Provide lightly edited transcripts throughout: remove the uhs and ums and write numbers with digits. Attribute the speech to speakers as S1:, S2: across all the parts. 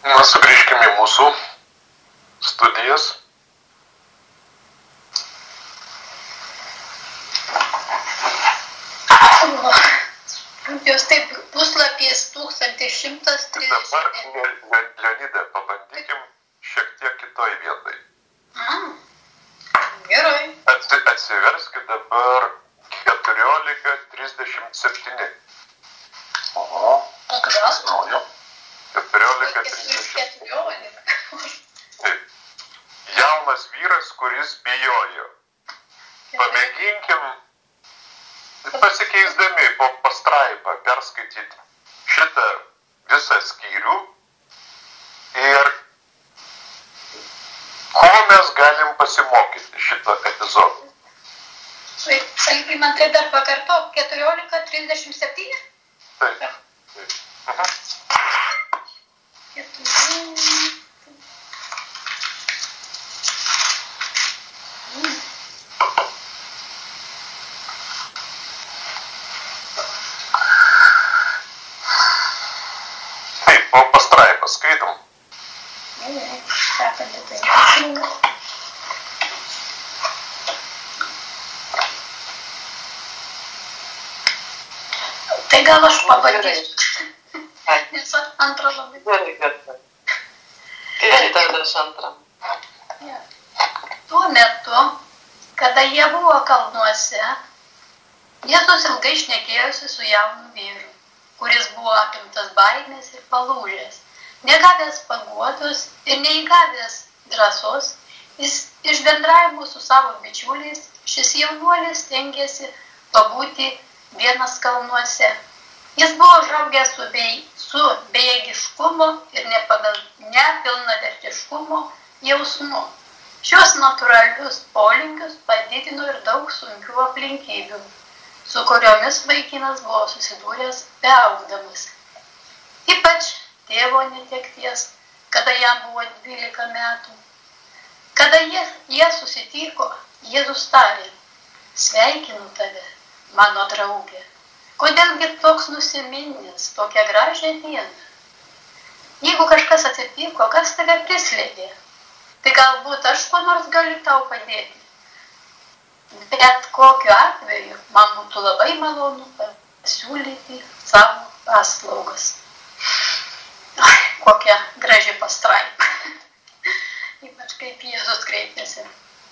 S1: Na, sugrįžkime į mūsų studijas.
S2: Jos taip puslapis 1130.
S1: Dabar, Leonida, pabandykim šiek tiek kitoj vietai.
S2: Gerai.
S1: Atsiverskit dabar 14:37. Oho, kažkas naujo. 14:37. Taip. Jaunas vyras, kuris bijojo. Pamėginkim pasikeisdami po pastraipą perskaityti šitą visą skyrių ir ko mes galim pasimokyti šito epizodo.
S2: Algimantai, dar pakartok, 14:37?
S1: Taip. Taip, po pastraipą skaitom.
S2: Tai gal aš pabandysiu. Nes antrą labai.
S3: Gerai, tada aš antrą.
S2: Tuo metu, kada jie buvo kalnuose, Jėzus ilgai šnekėjosi su jaunu vyru, kuris buvo apimtas baimės ir palūžęs. Negavęs paguodos ir neįgavęs drąsos, iš bendravimo su savo bičiuliais, šis jaunuolis stengėsi pabūti vienas kalnuose. Jis buvo užaugęs su bejėgiškumo ir nepilnavertiškumo jausmu. Šios natūralius polinkius padidino ir daug sunkių aplinkybių, su kuriomis vaikinas buvo susidūręs beaugdamas. Ypač tėvo netekties, kada jam buvo 12 metų. Kada jie susitiko, Jėzus tarė: sveikinu tave, mano draugė. Kodėlgi toks nusiminęs tokią gražią dieną? Jeigu kažkas atsitiko, kas tave prislėgė, tai galbūt aš ko nors galiu tau padėti. Bet kokiu atveju man būtų labai malonu pasiūlyti savo paslaugas. Kokia graži pastraipa. Ypač kaip Jėzus kreipėsi.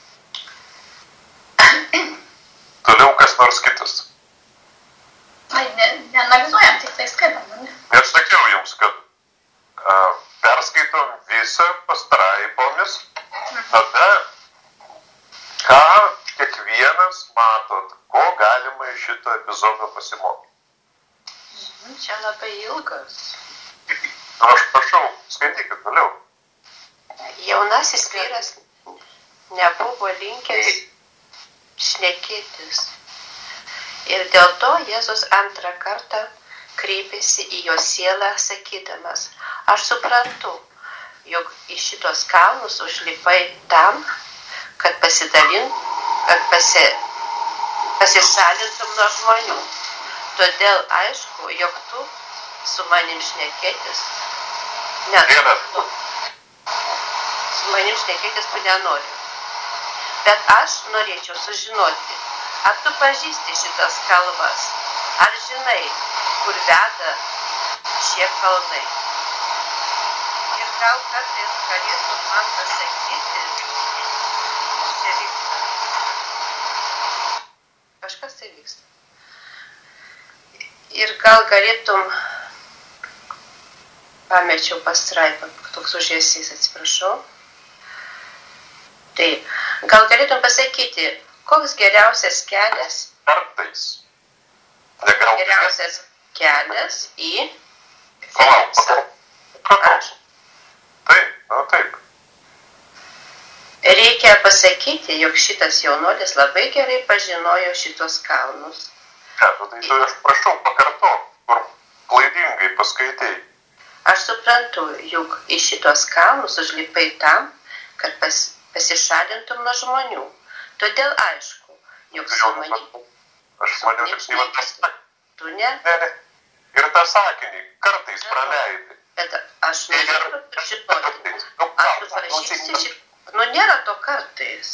S1: Toliau kas nors kitas.
S2: Neanalizuojam, tik tai skaitom.
S1: Aš sakiau jums, kad perskaitom visą pastraipomis, tada ką kiekvienas matot, ko galima iš šito epizodo pasimokyti.
S3: Čia labai ilgas.
S1: Aš prašau, skaitykit toliau.
S3: Jaunasis vyras nebuvo linkęs šnekėtis. Ir dėl to Jėzus antrą kartą kreipėsi į jo sielą, sakydamas: aš suprantu, jog į šitos kalnus užlipai tam, kad pasišalintum nuo žmonių. Todėl aišku, jog tu su manim šnekėtis tu nenori. Bet aš norėčiau sužinoti, ar tu pažįsti šitas kalvas, ar žinai, kur veda šie kalnai. Ir gal kartais galėtum man pasakyti, čia vyksta. Kažkas tai vyksta. Ir gal galėtum, pamečiau pastraipą, toks užėsys, atsiprašau. Taip, gal galėtum pasakyti, koks geriausias kelias?
S1: Kartais.
S3: Geriausias kelias į
S1: Feniksą. Taip.
S3: Reikia pasakyti, jog šitas jaunuolis labai gerai pažinojo šitos kalnus.
S1: Tai aš prašau pakartok, kur klaidingai paskaitei.
S3: Aš suprantu, jog į šitos kalnus užlipai tam, kad pasišalintum nuo žmonių. Todėl aišku, jog su manim.
S1: Aš maniau, kad tai va tas.
S3: Tu ne?
S1: Ne. Ir tą sakinį kartais praleidai.
S3: Bet aš noriu žinoti. Ar tu pažįsti šitą? Nėra to kartais.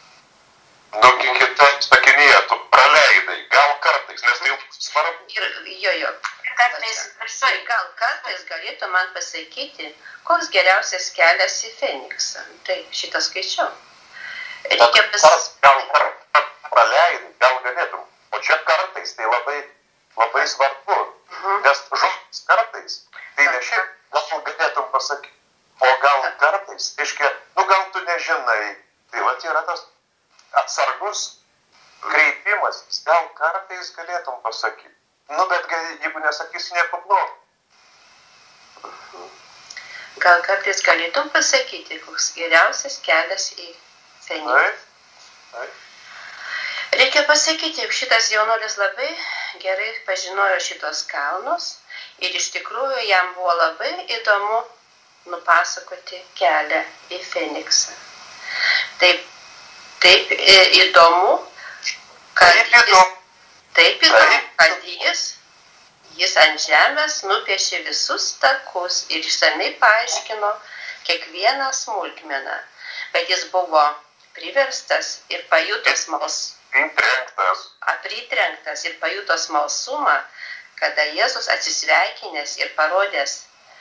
S1: Kita sakinėje, tu praleidai, gal kartais, nes tai svarbu.
S3: Jo. Gal kartais galėtų man pasakyti, koks geriausias kelias į Feniksą. Tai šitą skaičiau. Reikia
S1: Gal praleidai, gal galėtum. O čia kartais, tai labai svarbu. Nes žodis kartais, tai ne šiaip, gal galėtum pasakyti. O gal kartais, reiškia, gal tu nežinai. Tai vat yra tas atsargus kreipimas, gal kartais galėtum pasakyti. Bet jeigu nesakysi nieko blogo.
S3: Gal kartais galėtum pasakyti, koks geriausias kelias į Feniksą. Reikia pasakyti, jog šitas jaunuolis labai gerai pažinojo šitos kalnus ir iš tikrųjų jam buvo labai įdomu nupasakoti kelią į Feniksą. Taip įdomu, kad jis ant žemės nupiešė visus takus ir išsamei paaiškino kiekvieną smulkmeną. Bet jis buvo priverstas ir pritrenktas ir pajuto smalsumą, kada Jėzus atsisveikinęs ir parodęs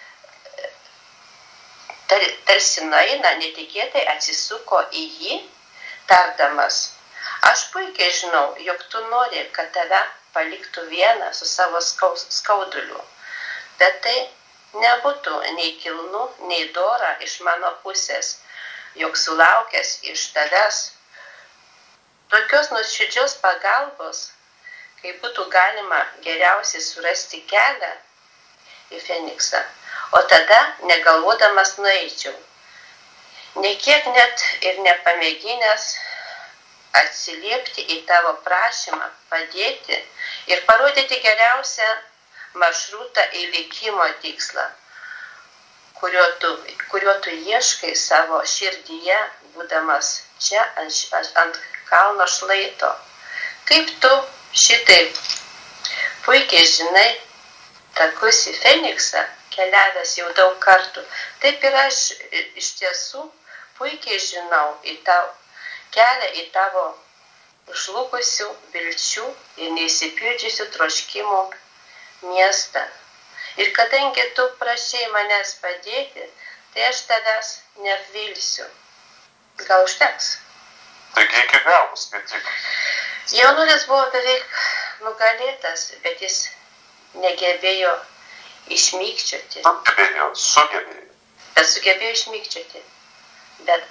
S3: tarsi nueina, netikėtai atsisuko į jį, tardamas: aš puikiai žinau, jog tu nori, kad tave paliktų vieną su savo skauduliu, bet tai nebūtų nei kilnu, nei dora iš mano pusės, jog sulaukęs iš tavęs tokios nuoširdžios pagalbos, kai būtų galima geriausiai surasti kelią į Feniksą, o tada negalvodamas nueičiau, nekiek net ir nepamėginęs atsiliepti į tavo prašymą padėti ir parodyti geriausią maršrutą į likimo tikslą, kurio tu ieškai savo širdyje, būdamas čia ant kalno šlaito. Kaip tu šitaip puikiai žinai takus į Feniksą, keliavęs jau daug kartų, taip ir aš iš tiesų puikiai žinau kelią į tavo žlugusių vilčių ir neįsipildžiusių troškimų miestą. Ir kadangi tu prašei manęs padėti, tai aš tavęs neapvilsiu. Gal užteks?
S1: Taigi iki galo skaityk.
S3: Jaunuolis buvo beveik nugalėtas, bet jis negebėjo išmykčioti. Sugebėjo išmykčioti. Bet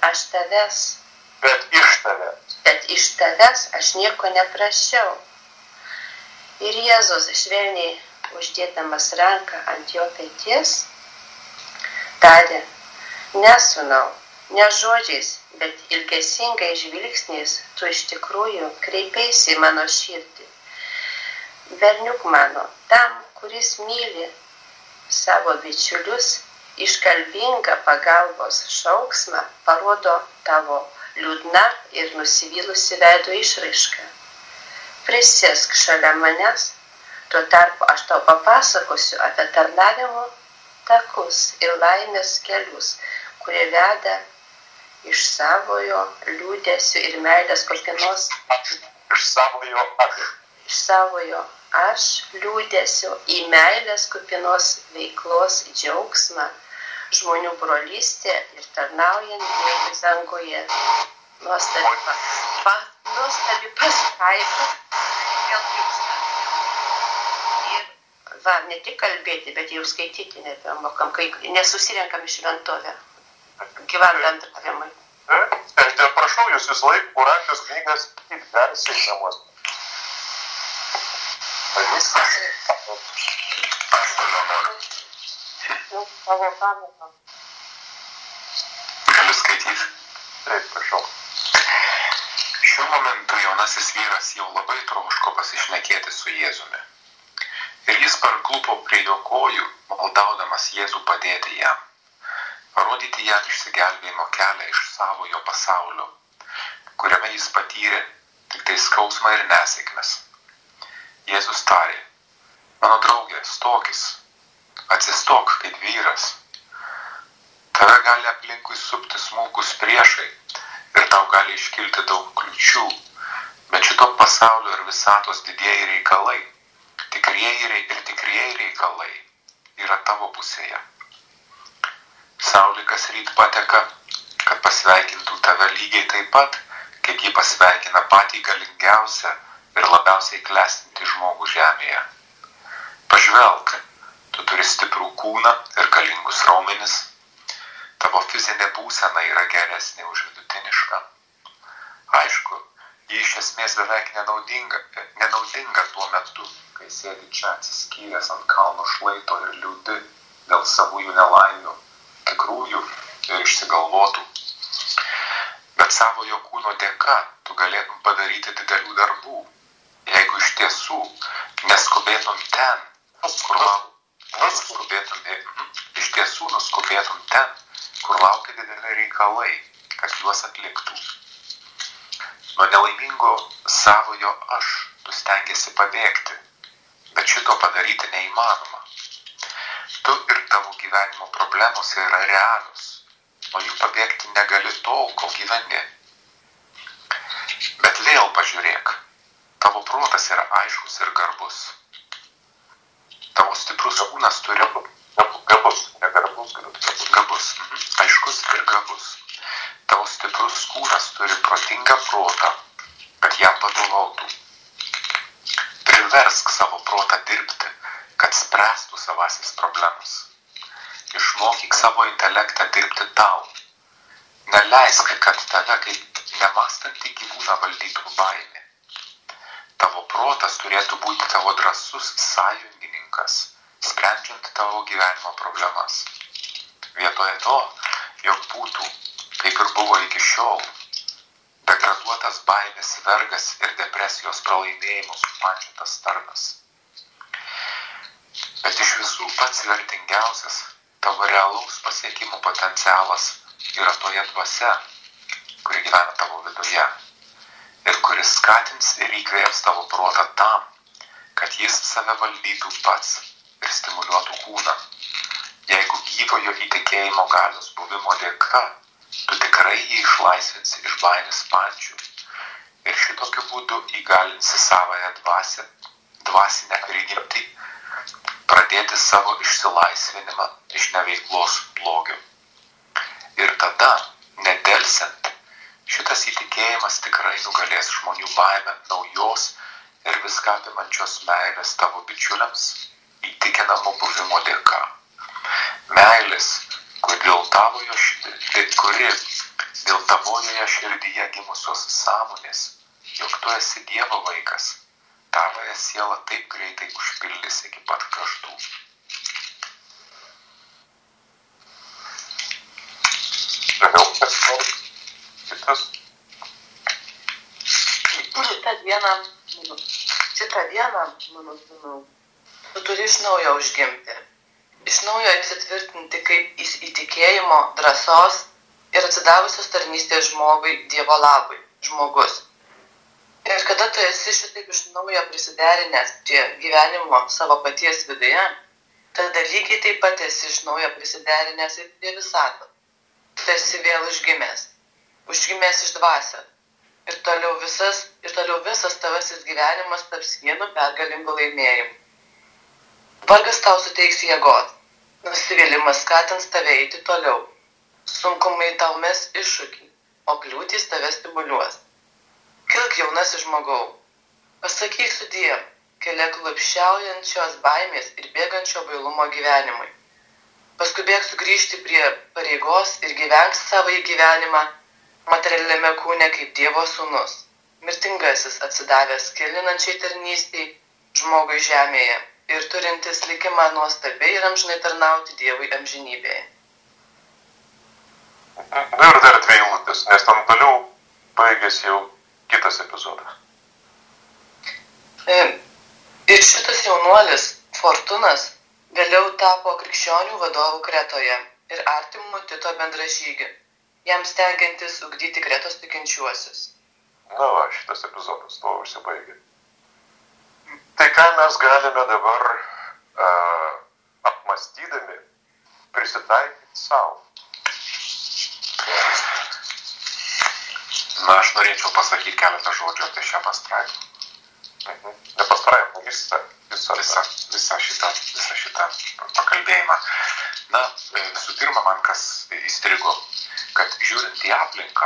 S3: iš tavęs aš nieko neprašiau. Ir Jėzus švelniai uždėdamas ranką ant jo peties, tarė: ne sūnau, ne žodžiais, bet ilgesingai žvilgsniais tu iš tikrųjų kreipeisi į mano širdį. Berniuk mano, tam, kuris myli savo bičiulius, iškalbingą pagalbos šauksmą parodo tavo liūdna ir nusivylusi veido išraiška. Prisėsk šalia manęs, tuo tarpu aš tau papasakosiu apie tarnavimo takus ir laimės kelius, kurie veda iš savojo liūdesio ir meilės kokios iš savojo aš liūdesio į meilės kupinos veiklos džiaugsmą, žmonių brolystė ir tarnaujant Dievui danguje. Nuostabi pastraipa. Ir ne tik kalbėti, bet jau skaityti nebemokam, kai nesusirenkam į šventovę. Gyvam bendravimui.
S1: Aš dėl prašau jūs vis laik Urachijos knygas garsiai namuos.
S4: Aš noriu. Galiu skaityti?
S1: Taip, prašau.
S4: Šiuo momentu jaunasis vyras jau labai troško pasišnekėti su Jėzumi. Ir jis parklupo prie jo kojų, maldaudamas Jėzų padėti jam, parodyti jam išsigelbėjimo kelią iš savojo pasaulio, kuriame jis patyrė tik tai skausmą ir nesėkmes. Jėzus tarė: mano draugė, stokis, atsistok kaip vyras aplinkui supti smulkus priešai ir tau gali iškilti daug kliučių, bet šito pasaulio ir visatos didieji reikalai, tikrieji reikalai yra tavo pusėje. Saulė kas ryt pateka, kad pasveikintų tave lygiai taip pat, kaip ji pasveikina patį galingiausią ir labiausiai klestinti žmogų žemėje. Pažvelk, tu turi stiprų kūną ir galingus raumenis, tavo fizinė būsena yra geresnė už vidutinišką. Aišku, ji iš esmės beveik nenaudinga tuo metu, kai sėdi čia atsiskyręs ant kalno šlaito ir liūdi dėl savųjų nelaimių, tikrųjų ir išsigalvotų. Bet savojo kūno dėka tu galėtum padaryti didelių darbų, jeigu iš tiesų neskubėtum ten, kur laukia dideli reikalai, kad juos atliktų. Nuo nelaimingo savojo aš tu stengiasi pabėgti, bet šito padaryti neįmanoma. Tu ir tavo gyvenimo problemos yra realios, nuo jų pabėgti negali tol, kol gyveni. Bet vėl pažiūrėk, tavo protas yra aiškus ir garbus. Tavo stiprus kūnas turi aiškus ir gabus. Tavo stiprus kūnas turi protingą protą, kad jam vadovautų. Priversk savo protą dirbti, kad spręstų savasis problemas. Išmokyk savo intelektą dirbti tau. Neleisk, kad tave kaip nemąstantį gyvūną valdytų baimė. Tavo protas turėtų būti tavo drąsus sąjungininkas, sprendžiant tavo gyvenimo problemas. Vietoje to, jog būtų, kaip ir buvo iki šiol, degraduotas baimės vergas ir depresijos pralaimėjimų supančiotas tarnas. Bet iš visų pats vertingiausias tavo realaus pasiekimų potencialas yra toje dvasia, kuri gyvena tavo viduje ir kuris skatins ir įkvėps tavo protą tam, kad jis save valdytų pats ir stimuliuotų kūną. Jeigu gyvojo įtikėjimo galios buvimo dėka, tu tikrai jį išlaisvinsi iš baimės pančių ir šitokiu būdu įgalinsi savąją dvasinę prigimtį pradėti savo išsilaisvinimą iš neveiklos blogio. Ir tada, nedelsiant, šitas įtikėjimas tikrai nugalės žmonių baimę naujos ir viską apimančios meilės tavo bičiuliams įtikinamo buvimo dėka. Meilės, kuri dėl tavojoje širdyje gimusios sąmonės, jog tu esi Dievo vaikas, tavoje siela taip greitai užpildys iki pat kraštų. Kitas?
S3: Šitą dieną, mano sūnau, tu turi iš naujo užgimti. Iš naujo įsitvirtinti kaip įtikėjimo, drąsos ir atsidavusios tarnystės žmogui Dievo labui, žmogus. Ir kada tu esi šitaip iš naujo prisiderinęs prie gyvenimo savo paties viduje, tada lygiai taip pat esi iš naujo prisiderinęs ir prie visato. Tu esi vėl užgimęs iš dvasio. Ir toliau visas tavasis gyvenimas taps vienu pergalingu laimėjimu. Vargas tau suteiks jėgos, nusivylimas skatins tave eiti toliau, sunkumai tau mes iššūkį, o kliūtys tave stimuliuos. Kilk jaunasis žmogau, pasakyk sudie, keliek klupščiaujančios baimės ir bėgančio bailumo gyvenimui. Paskubėk sugrįžti prie pareigos ir gyvenk savąjį gyvenimą materialiame kūne kaip Dievo sūnus, mirtingasis atsidavęs kilinančiai tarnystei žmogui žemėje ir turintis likimą nuostabiai ir amžinai tarnauti Dievui amžinybėje.
S1: Ir dar 2 eilutės, nes tam toliau baigėsi jau kitas epizodas.
S3: Ir šitas jaunuolis, Fortunas, vėliau tapo krikščionių vadovų Kretoje ir artimu Tito bendražygiu, jam stengiantis ugdyti Kretos tikinčiuosius.
S1: Na va, šitas epizodas tuo užsibaigė. Tai ką mes galime dabar apmąstydami prisitaikyti savo?
S4: Na, aš norėčiau pasakyti keletą žodžių apie šią pastraipą.
S1: Ne pastraipą, visą
S4: šitą pakalbėjimą. Na, visų pirma, man kas įstrigo, kad žiūrint į aplinką,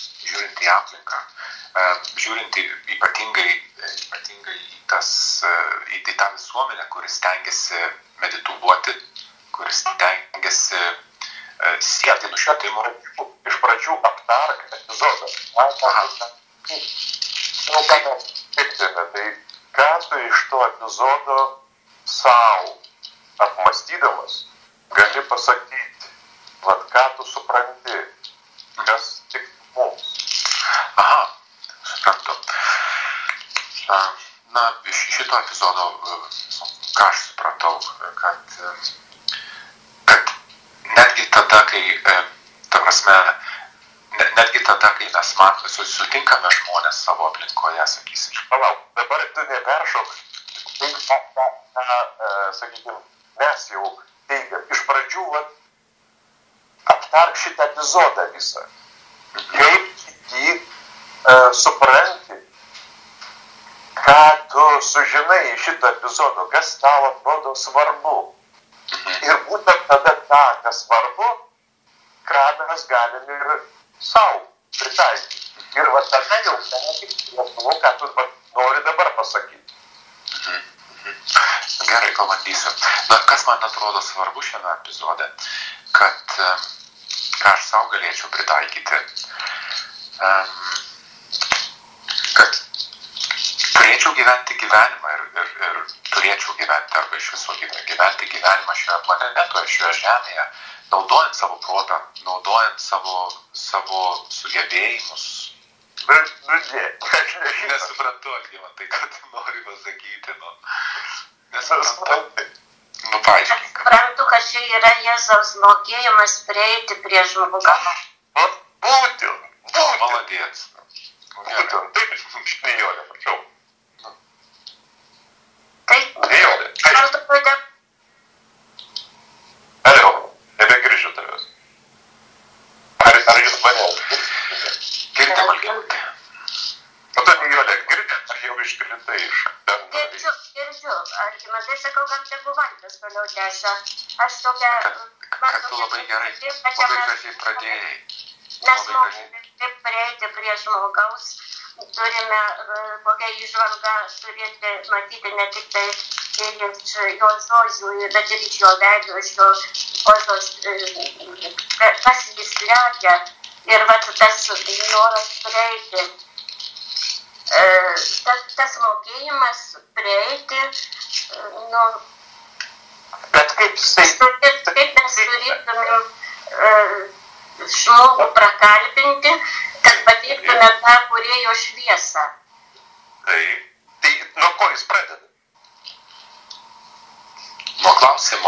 S4: žiūrint ypatingai į tą visuomenę, kuris stengiasi medituoti, kuris stengiasi siekti nušvitimo.
S1: Iš pradžių aptark epizodą. Tai ką tu iš to epizodo sau apmąstydamas gali pasakyti, vat ką tu supranti, kas tik mums.
S4: Aha, suprantu. Na, iš šito epizodo, ką aš supratau, kad netgi tada, kai, netgi tada, kai mes sutinkame žmonės savo aplinkoje, sakysim.
S1: Palauk, dabar tu neperšok. Tai, sakykime, mes jau teigiam, iš pradžių aptark šitą epizodą visą. Kaip jį supranti, ką tu sužinai iš šito epizodo, kas tau atrodo svarbu. Ir būtent tada tą, kas svarbu, ką mes galim ir sau pritaikyti. Ir tada jau ką tu nori dabar pasakyti.
S4: Gerai, pabandysiu. Na, kas man atrodo svarbu šiame epizode, kad ką aš sau galėčiau pritaikyti, kad turėčiau gyventi gyvenimą ir turėčiau gyventi arba iš viso gyventi gyvenimą šioje planetoje, šioje žemėje, naudojant savo protą, naudojant savo sugebėjimus. Nesuprantu, Algimantai, ką tu nori pasakyti, nesuprantu. Paaiškink.
S3: Suprantu, kad čia yra Jėzaus mokėjimas prieiti prie žmogaus.
S1: Būtent.
S4: Maladėts.
S1: Būtent. Taip, Nijolė, prašau.
S3: Taip, kartu pūdė.
S1: Alio, nebegirdžiu tavęs. Ar jūs mane?
S4: Girdim, Algimantai.
S1: O tu, Nijolė, girdi? Ar jau iškritai iš bendro?
S3: Girdžiu. Algimantai, sakau, kad tegu Valdas toliau tęsia. Aš tokia...
S4: Kad tu labai gerai, labai gražiai pradėjai.
S3: Mes mokame kaip prieiti prie žmogaus. Turime kokią įžvalgą turėti, matyti ne tik tai iš jo žodžių, bet ir iš jo veido, iš jo pozos, kas jis slegia. Ir tas noras prieiti, tas mokėjimas prieiti,
S1: Bet kaip
S3: mes turėtumėm žmogų prakalbinti, kad pateiktume tą kūrėjo šviesą.
S1: Tai nuo ko jis pradeda?
S4: Nuo klausimo.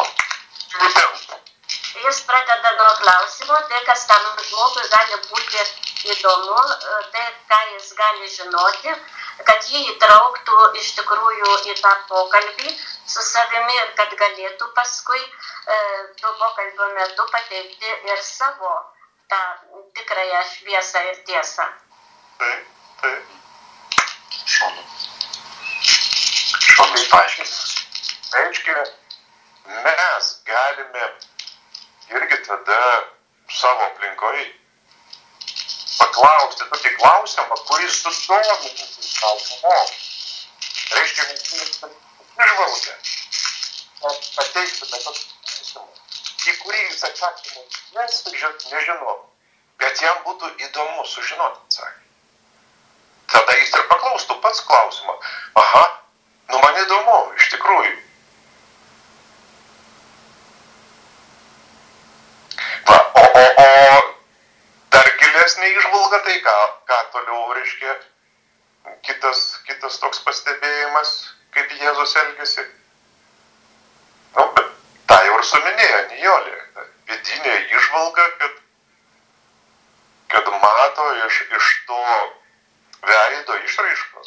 S3: Jis pradeda nuo klausimo, tai kas tam žmogui gali būti įdomu, tai ką jis gali žinoti, kad jį įtrauktų iš tikrųjų į tą pokalbį su savimi ir kad galėtų paskui to pokalbio metu pateikti ir savo tą tikrąją šviesą ir tiesą.
S1: Taip.
S4: Šaunus paaiškinimas.
S1: Reiškia, mes galime irgi tada savo aplinkoje paklausti tokį klausimą, kuris sudomintų tą žmogų. Reiškia, mes turime išvalgę, pateiktume tokį klausimą, į kurį jis atsakymą nežino, bet jam būtų įdomu sužinoti atsakymą. Tada jis ir paklaustų pats klausimą. Aha, man įdomu, iš tikrųjų. Va, o dar gilesnė įžvalga, tai ką toliau reiškia kitas toks pastebėjimas, kaip Jėzus elgiasi. Bet tą jau ir suminėjo Nijolė. Vidinė įžvalga, kad mato iš to veido išraiškos.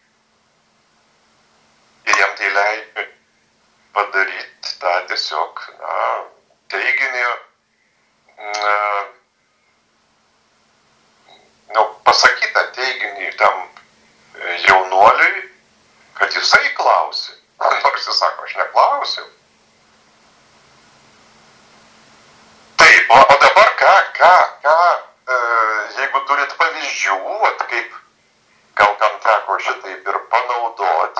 S1: Ir jam tai leidžia padaryti tą tiesiog teiginį, pasakyti O dabar jeigu turit pavyzdžių, kaip gal kam teko šitaip ir panaudoti,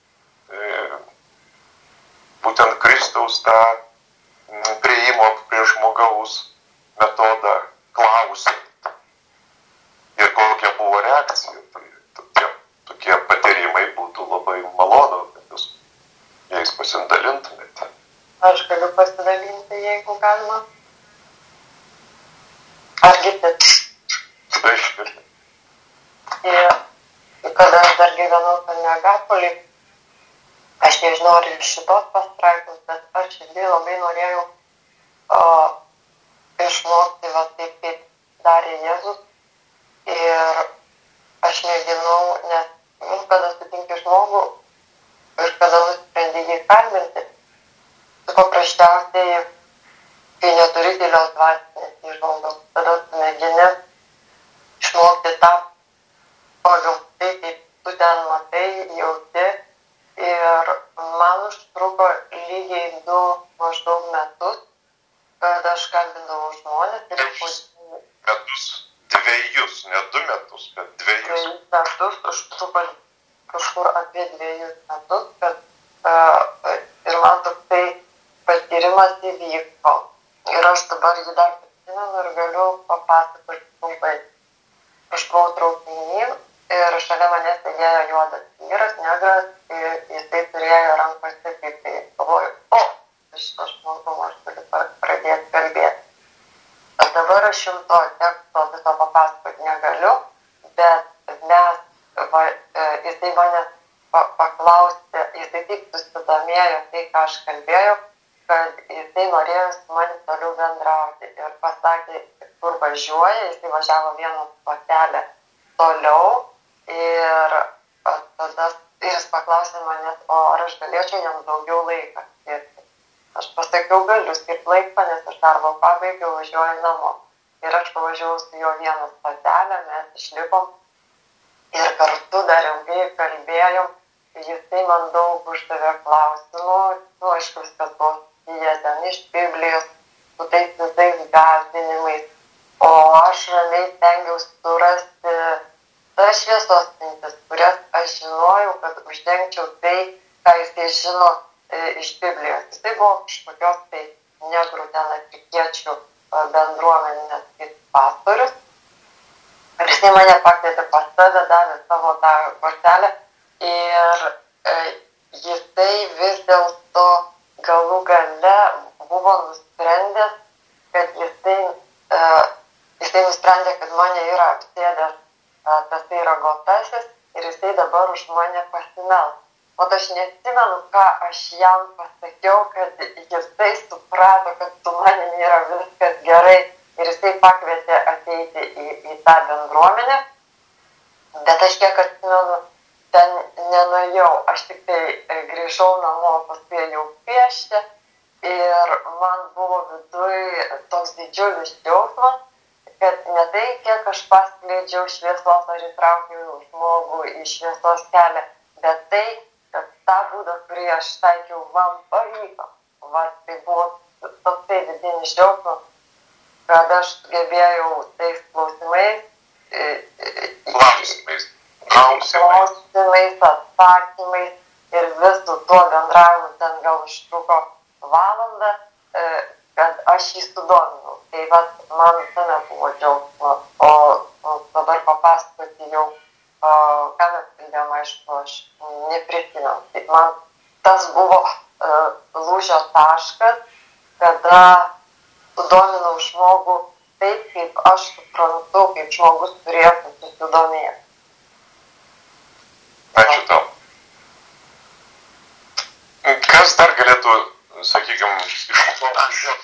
S1: būtent Kristaus tą priėjimo prie žmogaus metodą klausiant ir kokia buvo reakcija, tai tokie patyrimai būtų labai malonu, kad jūs jais pasidalintumėte.
S5: Aš galiu pasidalinti, jeigu galima. Ar girdit?
S1: Taip.
S5: Ir kada aš dar gyvenau Megapoly, aš nežinau, ar iš šitos pastraipos, bet aš irgi labai norėjau išmokti taip, kaip darė Jėzus. Ir aš mėginau, nes kada sutinki žmogų ir kada nusprendi jį kalbinti, tu paprasčiausiai, kai neturi gilios dvasinės įžvalgos, tada tu mėgini išmokti tą pagal tai, kaip tu ten matai, jauti. Ir man užtruko lygiai 2 maždaug metus, kad aš kalbindavau žmonės.
S1: Metus, 2, ne 2 metus, bet 2.
S5: 2 metus, užtruko kažkur apie 2 metus, kad ir man toksai patyrimas įvyko. Ir aš dabar jį dar prisimenu ir galiu papasakoti trumpai. Aš buvau traukinį ir šalia manęs sėdėjo juodas vyras, negras, ir jisai turėjo rankose kaip tai. Galvoju, šitą žmogų aš galiu pradėti kalbėti. Dabar aš jums to teksto viso papasakoti negaliu, bet jisai mane paklausė, jisai tik susidomėjo tai, ką aš kalbėjau, kad jisai norėjo su manim toliau bendrauti ir pasakė, kur važiuoja, jisai važiavo vieną stotelę toliau ir tada jis paklausė manęs, ar aš galėčiau jam daugiau laiką skirti. Aš pasakiau, galiu skirti laiką, nes aš darbo pabaigiau, važiuoju namo. Ir aš pavažiavau su juo vieną stotelę, mes išlikom ir kartu dar ilgai kalbėjom. Jisai man daug uždavė klausimų, aišku, viskas buvo jie ten iš Biblijos, su tais visais gąsdinimais. O aš ramiai stengiausi surasti tas šviesos mintis, kurias aš žinojau, kad uždengčiau tai, ką jisai žino iš Biblijos. Jisai buvo kažkokios tai negrų ten afrikiečių bendruomenės kaip pastorius. Ir jisai mane pakvietė pas save, davė savo tą kortelę ir jisai vis dėlto galų gale buvo nusprendęs, kad jisai nusprendė, kad mane yra apsėdęs tas tai ragotasis ir jisai dabar už mane pasimels. O aš neatsimenu, ką aš jam pasakiau, kad jisai suprato, kad su manim yra viskas gerai ir jisai pakvietė ateiti į tą bendruomenę. Bet aš kiek atsimenu, ten nenuėjau, aš tik tai grįžau namo, paskui jau piešti ir man buvo viduj toks didžiulis džiaugsmas, kad ne tai, kiek aš paskleidžiau šviesos ar įtraukiau žmogų į šviesos kelią, bet tai, kad tą būdą, kurį aš taikiau, man pavyko. Tai buvo toksai vidinis džiaugsmas, kad aš gebėjau tais klausimais, atsakymais ir visų tuo bendravimu ten gal užtruko valandą, kad aš jį sudominau. Tai man tame buvo džiaugsmas. O dabar papasakoti jau, ką mes kalbėjom, aišku, aš neprisimenu. Tai man tas buvo lūžio taškas, kada sudominau žmogų taip, kaip aš suprantu, kaip žmogus turėtų susidomėti.
S1: Ačiū tau. Kas dar galėtų, sakykime, išmokti?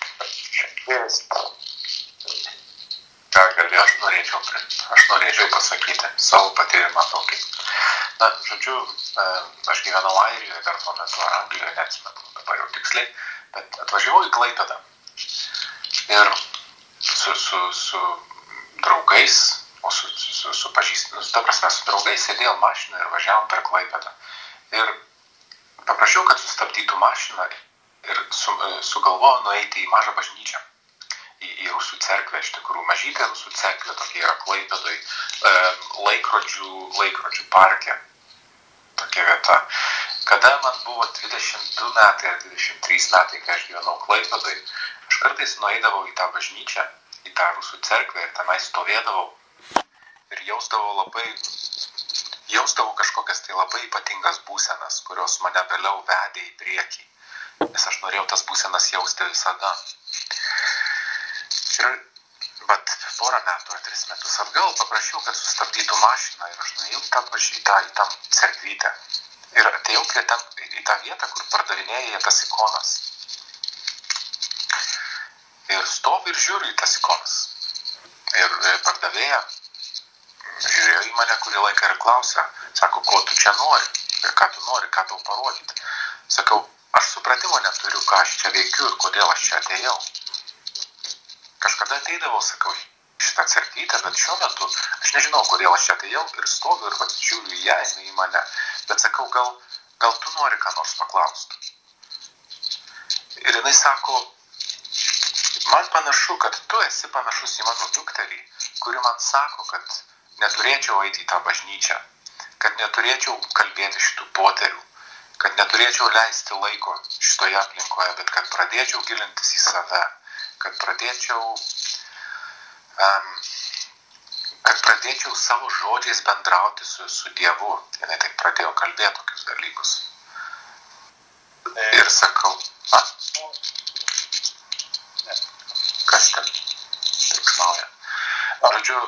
S4: Ką galėjau, aš norėčiau pasakyti savo patyrimą tokį. Na, žodžiu, aš gyvenau Airijoje, dar tuo metu ar Anglijoje, neatsimenu dabar jau tiksliai, bet atvažiavau į Klaipėdą. Ir su draugais, su pažįstamais, ta prasme, su draugais sėdėjom mašiną ir važiavom per Klaipėdą. Ir paprašiau, kad sustabdytų mašiną ir sugalvojau nueiti į mažą bažnyčią. į rusų cerkvę, iš tikrųjų, mažytė rusų cerkvė, tokia yra Klaipėdoj, laikrodžių parke, tokia vieta. Kada man buvo 22 metai ar 23 metai, kai aš gyvenau Klaipėdoj, aš kartais nueidavau į tą bažnyčią, į tą rusų cerkvę ir tenai stovėdavau ir jausdavau kažkokias tai labai ypatingas būsenas, kurios mane vėliau vedė į priekį, nes aš norėjau tas būsenas jausti visada. Bet porą metų ar 3 metus atgal paprašiau, kad sustabdytų mašiną ir aš nuėjau į tą cerkvytę. Ir atėjau į tą vietą, kur pardavinėja tas ikonas. Ir stoviu ir žiūriu į tas ikonas. Ir pardavėja žiūrėjo į mane kurį laiką ir klausė, sako, ko tu čia nori ir ką tu nori, ką tau parodyti. Sakau, aš supratimo neturiu, ką aš čia veikiu ir kodėl aš čia atėjau. Kažkada ateidavau, sakau, šitą cerkvytę, bet šiuo metu aš nežinau, kodėl aš čia atėjau ir stoviu ir žiūriu į ją, į mane. Bet sakau, gal tu nori ką nors paklausti. Ir jinai sako, man panašu, kad tu esi panašus į mano dukterį, kuri man sako, kad neturėčiau eiti į tą bažnyčią, kad neturėčiau kalbėti šitų poterių, kad neturėčiau leisti laiko šitoje aplinkoje, bet kad pradėčiau gilintis į save, kad pradėčiau savo žodžiais bendrauti su Dievu. Jinai taip pradėjo kalbėti tokius dalykus. Ir sakau, kas ten triukšmauja? Žodžiu,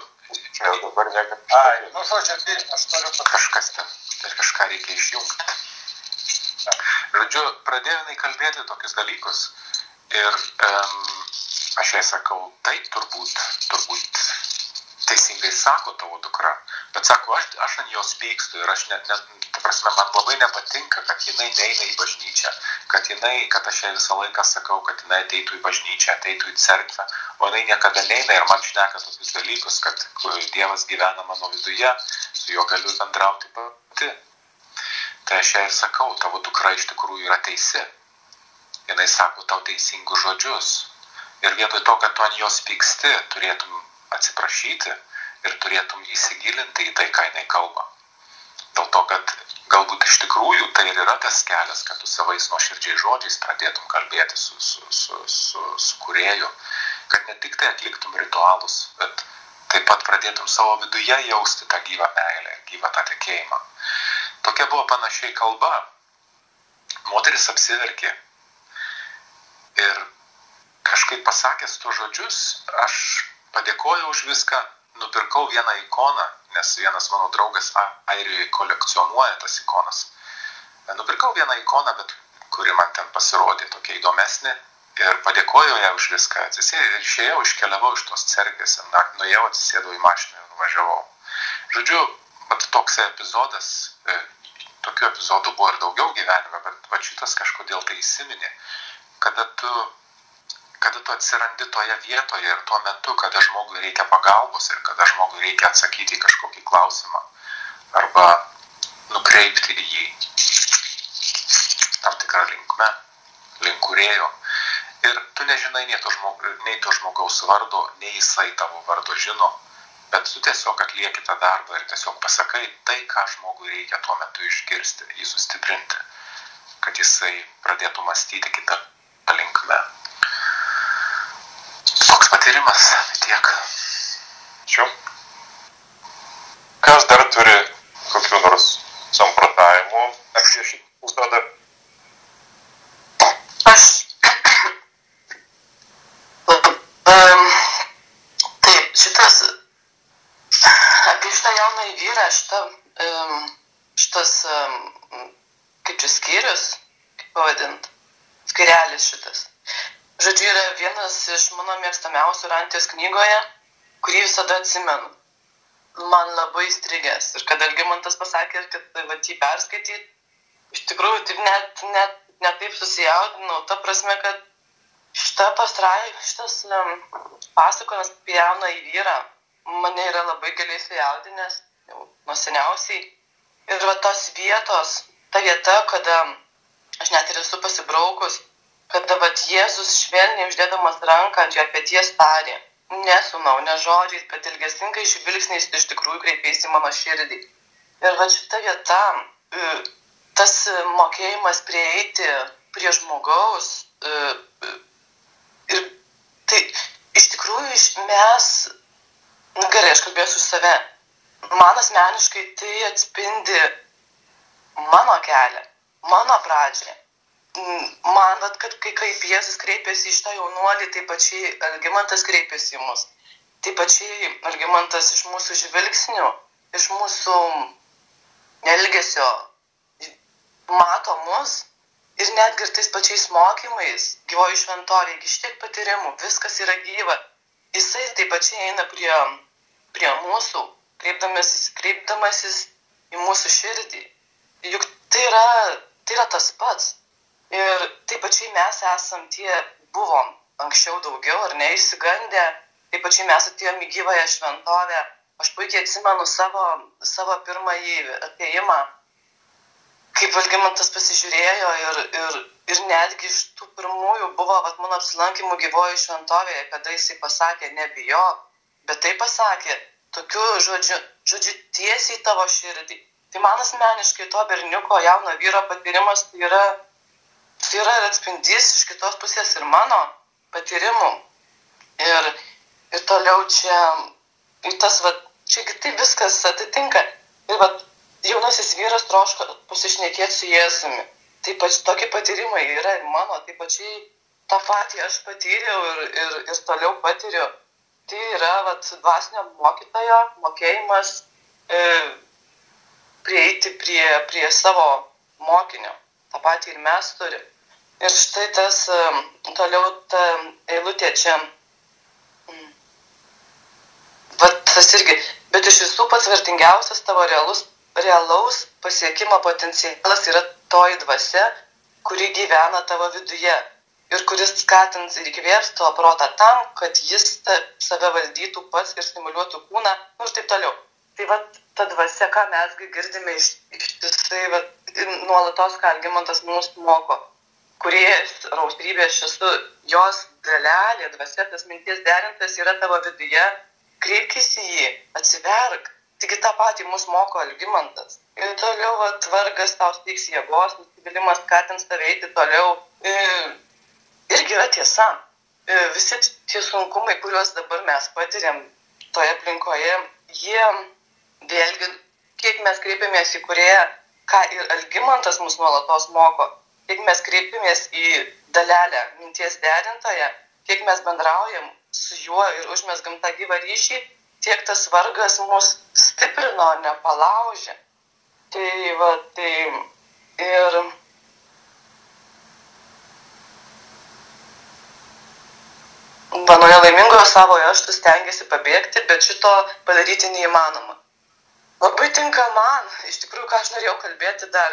S4: kažkas ten ir kažką reikia išjungti. Žodžiu, pradėjo jinai kalbėti tokius dalykus. Ir aš jai sakau, taip, turbūt teisingai sako tavo dukra, bet sako, aš ant jos pykstu ir aš ta prasme, man labai nepatinka, kad jinai neina į bažnyčią, kad aš jai visą laiką sakau, kad jinai ateitų į bažnyčią, ateitų į cerkvę, o jinai niekada neina ir man šneka tokius dalykus, kad Dievas gyvena mano viduje, su juo galiu bendrauti pati. Tai aš jai sakau, tavo dukra iš tikrųjų yra teisi. Jinai sako tau teisingus žodžius. Ir vietoj to, kad tu ant jos pyksti, turėtum atsiprašyti ir turėtum įsigilinti į tai, ką jinai kalba. Dėl to, kad galbūt iš tikrųjų tai ir yra tas kelias, kad tu savais nuoširdžiai žodžiais pradėtum kalbėti su kūrėju, kad ne tik tai atliktum ritualus, bet taip pat pradėtum savo viduje jausti tą gyvą meilę, gyvą tą tikėjimą. Tokia buvo panašiai kalba. Moteris apsiverkė. Ir kažkaip pasakęs tuos žodžius, aš padėkojau už viską, nupirkau vieną ikoną, nes vienas mano draugas Airijoje kolekcionuoja tas ikonas. Nupirkau vieną ikoną, bet kuri man ten pasirodė tokia įdomesnė ir padėkojau ją už viską. Išėjau, iškeliavau iš tos cerkvės, nuėjau, atsisėdau į mašiną ir nuvažiavau. Žodžiu, toks epizodas, tokių epizodų buvo ir daugiau gyvenime, bet šitas kažkodėl tai įsiminė. Kada tu atsirandi toje vietoje ir tuo metu, kada žmogui reikia pagalbos ir kada žmogui reikia atsakyti į kažkokį klausimą arba nukreipti jį tam tikrą linkme, link kūrėjo. Ir tu nežinai nei to žmogaus vardo, nei jisai tavo vardo žino, bet tu tiesiog atlieki tą darbą ir tiesiog pasakai tai, ką žmogui reikia tuo metu išgirsti, jį sustiprinti, kad jisai pradėtų mąstyti kitą linkme. Toks patyrimas, tiek.
S1: Ačiū. Kas dar turi kokių nors samprotavimų apie šį epizodą?
S5: Aš taip, šitas apie šitą jaunąjį vyrą, šitas kaip čia skyrius, kaip pavadint, skyrelis šitas. Žodžiu, yra vienas iš mano mėgstamiausių Rantės knygoje, kurį visada atsimenu. Man labai įstrigęs. Ir kad Algimantas pasakė, kad jį perskaityti, iš tikrųjų taip net taip susijaudinau. Ta prasme, kad šitas pasakojimas apie jaunąjį vyrą mane yra labai giliai sujaudinęs, jau nuo seniausiai. Ir tos vietos, ta vieta, kada aš net ir esu pasibraukus kada vat Jėzus švelniai uždėdamas ranką ant jo peties tarė, ne sūnau, ne žodžiais, bet ilgesingai žvilgsniais iš tikrųjų kreipėsi į mano širdį. Ir vat šita vieta, tas mokėjimas prieiti prie žmogaus, ir tai iš tikrųjų mes, gerai, aš kalbėsiu už save, man asmeniškai tai atspindi mano kelią, mano pradžią. Man, kad kaip Jėzus kreipėsi iš tą jaunuolį, taip pačiai Algimantas kreipėsi į mus. Taip pačiai Algimantas iš mūsų žvilgsnių, iš mūsų elgesio mato mus ir netgi ir tais pačiais mokymais, gyvoji šventorė, iki šitiek patyrimų, viskas yra gyva. Jisai taip pačiai eina prie mūsų, kreipdamasis į mūsų širdį. Juk tai yra tas pats. Ir taip pačiai mes esam buvom anksčiau daugiau ar neišsigandę, taip pačiai mes atėjom į gyvąją šventovę. Aš puikiai atsimenu savo pirmąjį atėjimą, kaip Algimantas pasižiūrėjo ir netgi iš tų pirmųjų buvo mano apsilankymų gyvoje šventovėje, kada jisai pasakė, nebijok, bet tai pasakė tokiu žodžiu tiesiai tavo širdį. Tai man asmeniškai to berniuko jauno vyro patyrimas tai yra ir atspindys iš kitos pusės ir mano patyrimų. Ir toliau čia tai viskas atitinka. Ir jaunasis vyras troško pasišnekėti su Jėzumi. Taip pat tokie patyrimai yra ir mano, taip pačiai tą patį aš patyriau ir toliau patyriu. Tai yra dvasinio mokytojo mokėjimas prieiti prie savo mokinio. Ta patį ir mes turim. Ir štai toliau ta eilutė čia. Tas irgi. Bet iš visų pats vertingiausias tavo realaus pasiekimo potencialas yra toji dvasia, kuri gyvena tavo viduje. Ir kuris skatins ir įkvėps tavo protą tam, kad jis save valdytų pats ir stimuliuotų kūną. Ir taip toliau. Tai ta dvasia, ką mes girdime ištisai nuolatos, ką Algimantas mūsų moko, kūrėjas, raustrybės šesu, jos dalelė, dvasia, tas minties derintas yra tavo viduje, kreipkis į jį, atsiverk. Taigi tą patį mūsų moko Algimantas. Ir toliau vargas tau steiks jėgos, nusivylimas skatins tave eiti toliau. Irgi yra tiesa. Visi tie sunkumai, kuriuos dabar mes patiriam toje aplinkoje, jie vėlgi, kiek mes kreipiamės į kūrėją, ką ir Algimantas mus nuolatos moko, kiek mes kreipiamės į dalelę minties derintoje, kiek mes bendraujam su juo ir užmesgam tą gyvą ryšį, tiek tas vargas mus stiprino, nepalaužė. Ir nuo nelaimingojo savojo aš stengiasi pabėgti, bet šito padaryti neįmanoma. Labai tinka man, iš tikrųjų, ką aš norėjau kalbėti dar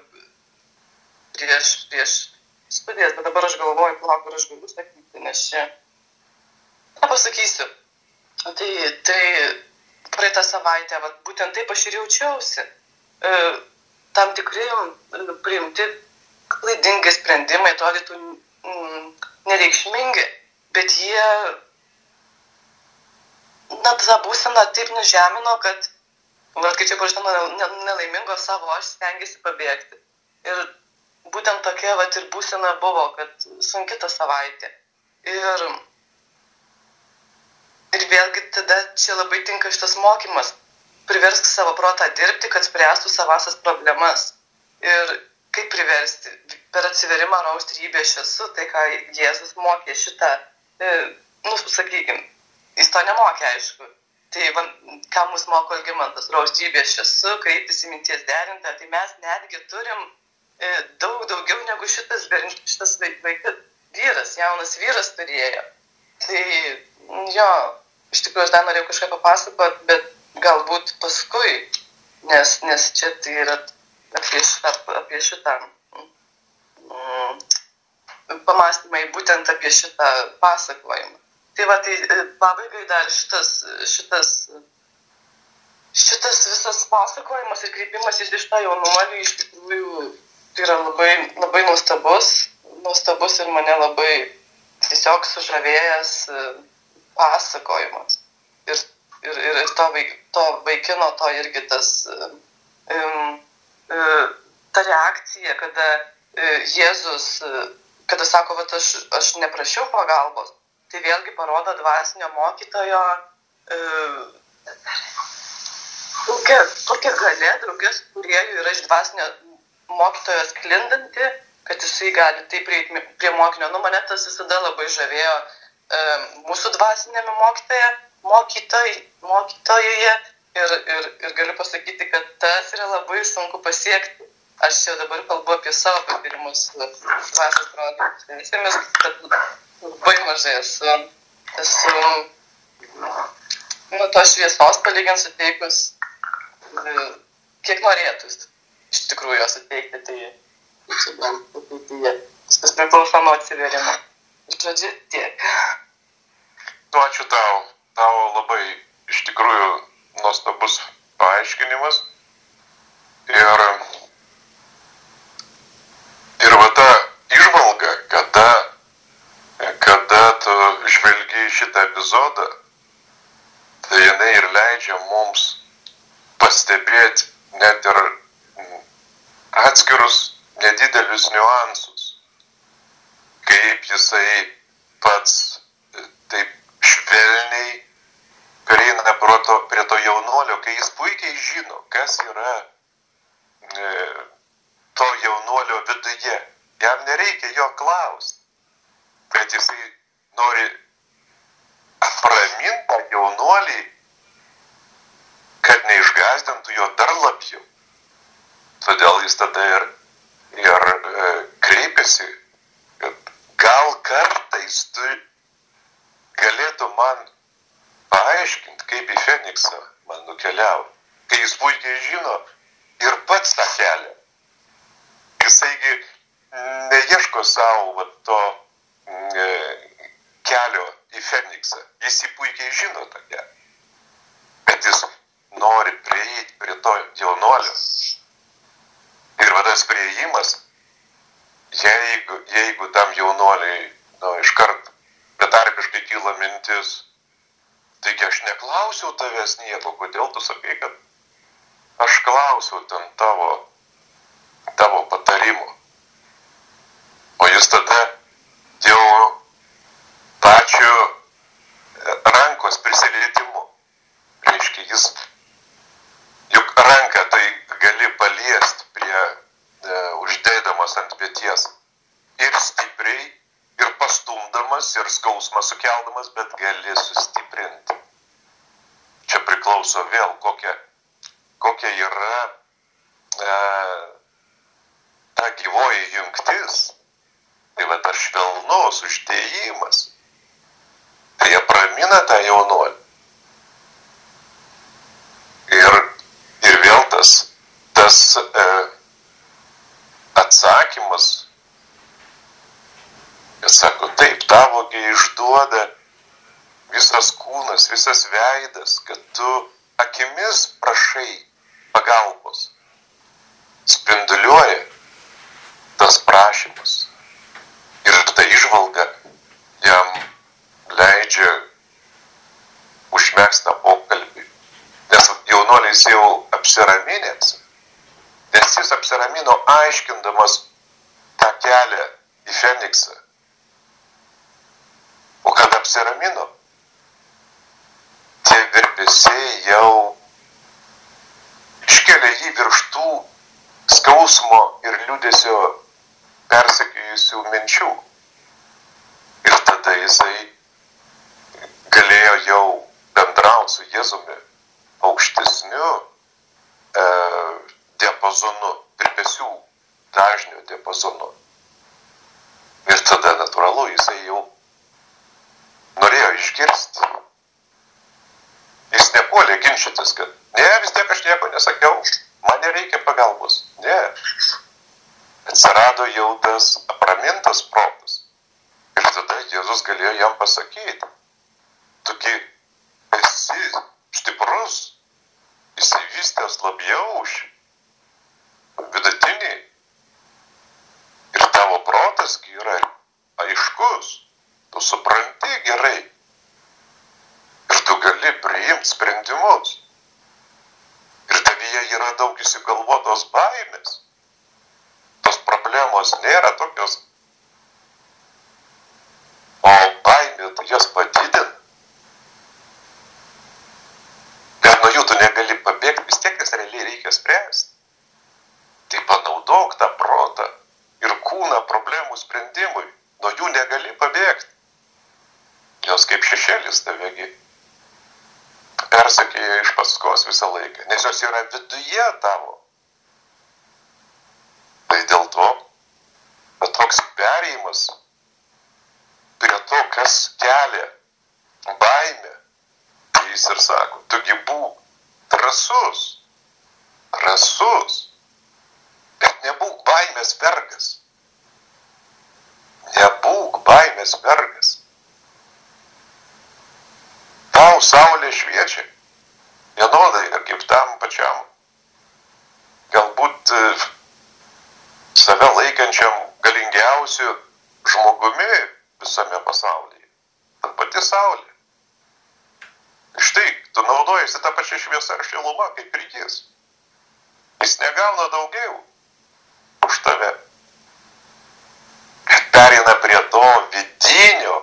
S5: prieš studijas, bet dabar aš galvoju, kur aš galiu sakyti, nes čia nepasakysiu. Tai praeitą savaitę, būtent taip aš ir jaučiausi. Tam tikri priimti klaidingi sprendimai, atrodytų nereikšmingi, bet jie tą būseną taip nužemino, kad kai čia parašyta nelaimingo savo, aš stengiasi pabėgti. Ir būtent tokia ir būsena buvo, kad sunki ta savaitė. Ir vėlgi tada čia labai tinka šitas mokymas. Priversk savo protą dirbti, kad spręstų savasias problemas. Ir kaip priversti? Per atsiverimą raustrybę šesu, tai ką Jėzus mokė šitą, sakykim, jis to nemokė, aišku. Tai ką mus moko Algimantas, raustrybė šesu, kreiptis į minties derintą, tai mes netgi turim daug daugiau negu šitas vaikas vyras, jaunas vyras turėjo. Tai jo, iš tikrųjų aš dar norėjau kažką papasakoti, bet galbūt paskui, nes čia tai yra apie šitą pamąstymai būtent apie šitą pasakojimą. Tai pabaigai dar šitas visas pasakojimas ir kreipimasis iš tą jaunuolį iš tikrųjų tai yra labai, labai nuostabus nuostabus ir mane labai tiesiog sužavėjęs pasakojimas. Ir to vaikino, to irgi tas, ta reakcija, kada Jėzus, kada sako, kad aš neprašiau pagalbos, tai vėlgi parodo dvasinio mokytojo tokia galia, draugės kūrėjų yra iš dvasinio mokytojo sklindanti, kad jisai gali taip prieiti prie mokinio. Mane tas visada labai žavėjo mūsų dvasinėme mokytojoje ir galiu pasakyti, kad tas yra labai sunku pasiekti. Aš jau dabar kalbu apie savo patyrimus dvasios broliais, kad labai mažai esu tos šviesos palyginti suteikus, kiek norėtus iš tikrųjų jos suteikti, tai viskas priklauso nuo atsiverimo. Iš pradžių tiek.
S1: Ačiū tau labai iš tikrųjų nuostabus paaiškinimas ir va ta įžvalga, kada tu žvelgi šitą epizodą, tai jinai ir leidžia mums pastebėti net ir atskirus nedidelius niuansus, kaip jisai pats taip švelniai prieina prie to jaunuolio, kai jis puikiai žino, kas yra to jaunuolio viduje. Jam nereikia jo klausti, bet jisai nori apraminti tą jaunuolį, kad neišgąsdintų jo dar labiau. Todėl jis tada ir kreipiasi, kad gal kartais tu galėtų man paaiškinti, kaip į Feniksą man nukeliauti, kai jis puikiai žino ir pats tą kelią. Jisaigi neieško savo to kelio į Feniksą, jis jį puikiai žino tą kelią, bet jis nori prieiti prie to jaunuolio. Ir tas priėjimas, jeigu tam jaunuoliai iškart betarpiškai kyla mintis, taigi aš neklausiau tavęs nieko, kodėl tu sakai, kad aš klausiau ten tavo patarimo. O jis tada jau pačiu rankos prisilietimu. Reiškia, jis juk ranką tai gali paliesti uždėdamas ant peties ir stipriai, ir pastumdamas, ir skausmą sukeldamas, bet gali sustiprinti. Čia priklauso vėl, kokia yra ta gyvoji jungtis. Tai va tas švelnus uždėjimas, tai apramina tą jaunuolį. Ir vėl tas atsakymas, jis sako, taip, tavogi išduoda visas kūnas, visas veidas, kad tu akimis prašai pagalbos. Spinduliuoja tas prašymas. Ir ta įžvalga jam leidžia užmegzti tą pokalbį. Nes jaunuolis jau apsiraminęs, nes jis apsiramino aiškindamas tą kelią į Feniksą. O kad apsiramino, tie virpesiai jau iškelia jį virš tų skausmo ir liūdesio persekiojusių minčių. Ir tada jisai galėjo jau bendrauti su Jėzumi aukštesniu diapazonu, virpesių dažnio diapazonu. Ir tada natūralu, jisai jau norėjo išgirsti. Jis nepuolė ginčytis, kad ne, vis tiek aš nieko nesakiau, man nereikia pagalbos. Ne. Atsirado jau tas apramintas protas. Ir tada Jėzus galėjo jam pasakyti, tugi esi stiprus, įsivystęs labiau už vidutinį ir tavo protas protasgi yra aiškus, tu supranti gerai ir tu gali priimti sprendimus. Ir tavyje yra daug įsigalvotos baimės. Tos problemos nėra tokios, o baimė tai jas padidina. Bet nuo jų tu negali pabėgti, vis tiek jas realiai reikia spręsti. Tai panaudok tą protą ir kūną problemų sprendimui. Nuo jų negali pabėgti. Jos kaip šešėlis tavegi persekėja iš paskos visą laiką, nes jos yra viduje tavo. Tai dėl to, kad toks perėjimas prie to, kas kelia baimę, tai jis ir sako, tugi būk drąsus, bet nebūk baimės vergas. Nebūk baimės vergas. Tau saulė šviečia vienodai ir kaip tam pačiam, galbūt save laikančiam galingiausiu žmogumi visame pasaulyje. Ta pati saulė. Štai, tu naudojasi tą pačią šviesą ir šilumą kaip ir jis. Jis negauna daugiau už tave. Bet pereina prie to vidinio,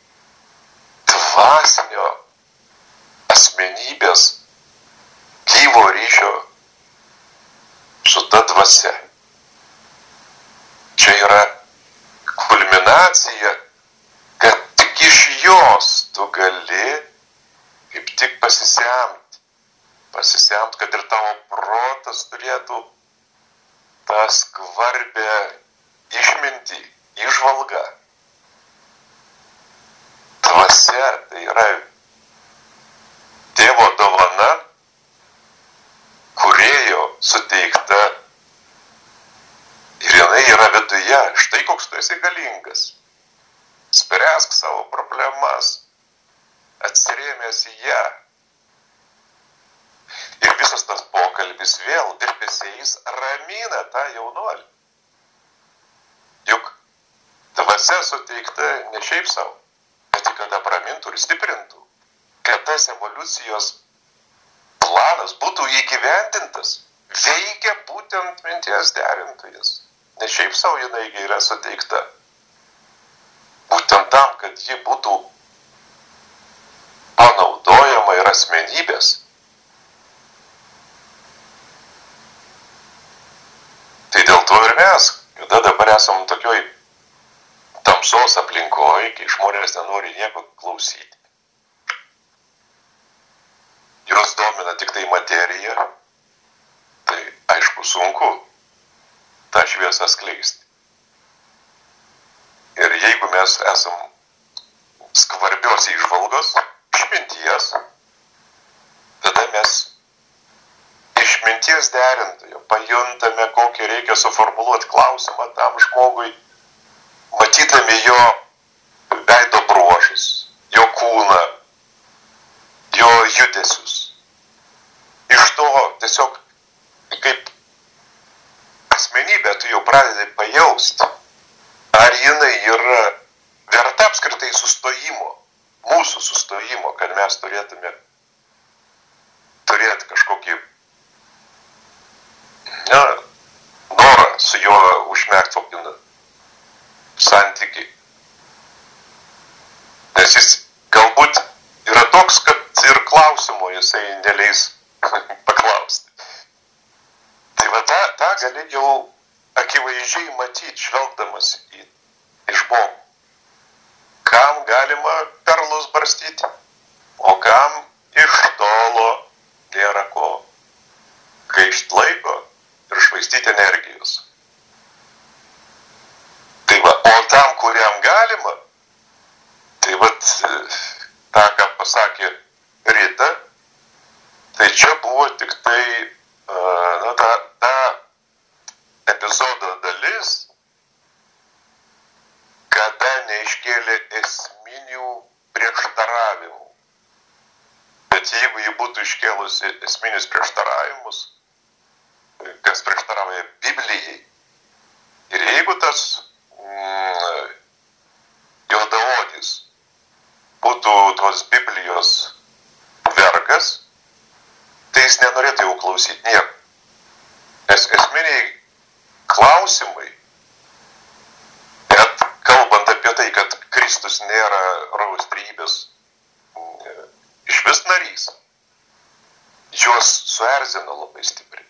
S1: dvasinio asmenybės gyvo ryšio su ta dvasia. Čia yra kulminacija, kad tik iš jos tu gali kaip tik pasisemt, kad ir tavo protas turėtų tą skvarbę išmintį, įžvalgą. Dvasia tai yra Dievo dovana, Kūrėjo suteikta ir jinai yra viduje. Štai koks tu esi galingas. Spręsk savo problemas, atsirėmęs į ją. Ir visas tas pokalbis vėl virpesiais ramina tą jaunuolį. Juk dvasia suteikta ne šiaip savo, bet tik kad apramintų ir stiprintų. Kad tas evoliucijos planas būtų įgyvendintas, veikia būtent minties derintojas. Ne šiaip savo jinai yra suteikta. Būtent tam, kad ji būtų panaudojama ir asmenybės. Tai dėl to ir mes, kada dabar esam tokioj tamsos aplinkoj, kai žmonės nenori nieko klausyti. Jos domina tik tai materija, tai aišku sunku tą šviesą skleisti. Ir jeigu mes esam skvarbios įžvalgos, išminties, tada mes išminties derintojo pajuntame, kokį reikia suformuluoti klausimą tam žmogui, matydami jo veido bruožus, jo kūną, jo judesius. Iš to tiesiog kaip asmenybė tu jau pradedi pajausti, ar jinai yra verta apskritai sustojimo, mūsų sustojimo, kad mes turėtume turėti kažkokį norą su juo užmegti tokį santykį. Nes jis galbūt yra toks, kad ir klausimo jisai neleis paklausti. Tai va tą gali jau akivaizdžiai matyti, žvelgdamas į žmogų. Kam galima perlus barstyti, o kam iš tolo nėra ko gaišt laiko ir švaistyti energijos. Tai va, o tam, kuriam galima, tai vat tą, ką pasakė Rita, tai čia buvo tik tai ta epizodo dalis, kada neiškėlė esminių prieštaravimų. Bet jeigu ji būtų iškėlusi esminius prieštaravimus, kas prieštarauja Biblijai, ir jeigu tas tos Biblijos vergas, tai jis nenorėtų jau klausyti nieko. Nes esminiai klausimai, bet kalbant apie tai, kad Kristus nėra rojaus trejybės iš vis narys, juos suerzino labai stipriai.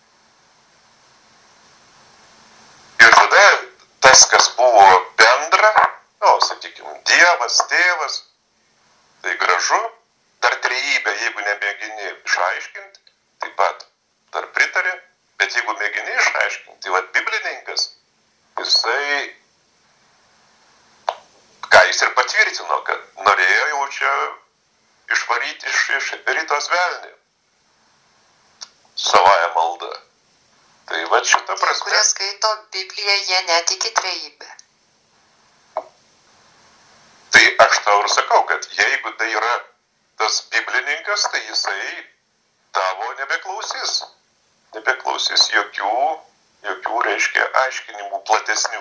S1: Ir tada tas, kas buvo bendra, sakykime, Dievas, Tėvas, tai gražu, dar trejybę, jeigu nemėgini išaiškinti, taip pat dar pritarė, bet jeigu mėgini išaiškinti, tai biblininkas, jisai, ką jis ir patvirtino, kad norėjo jau čia išvaryti iš rytos velnį savąją maldą. Tai šita prasme.
S3: Kurie skaito Bibliją, jie netiki trejybę.
S1: Tai aš tau ir sakau, kad jeigu tai yra tas biblininkas, tai jisai tavo nebeklausys. Nebeklausys jokių reiškia aiškinimų platesnių.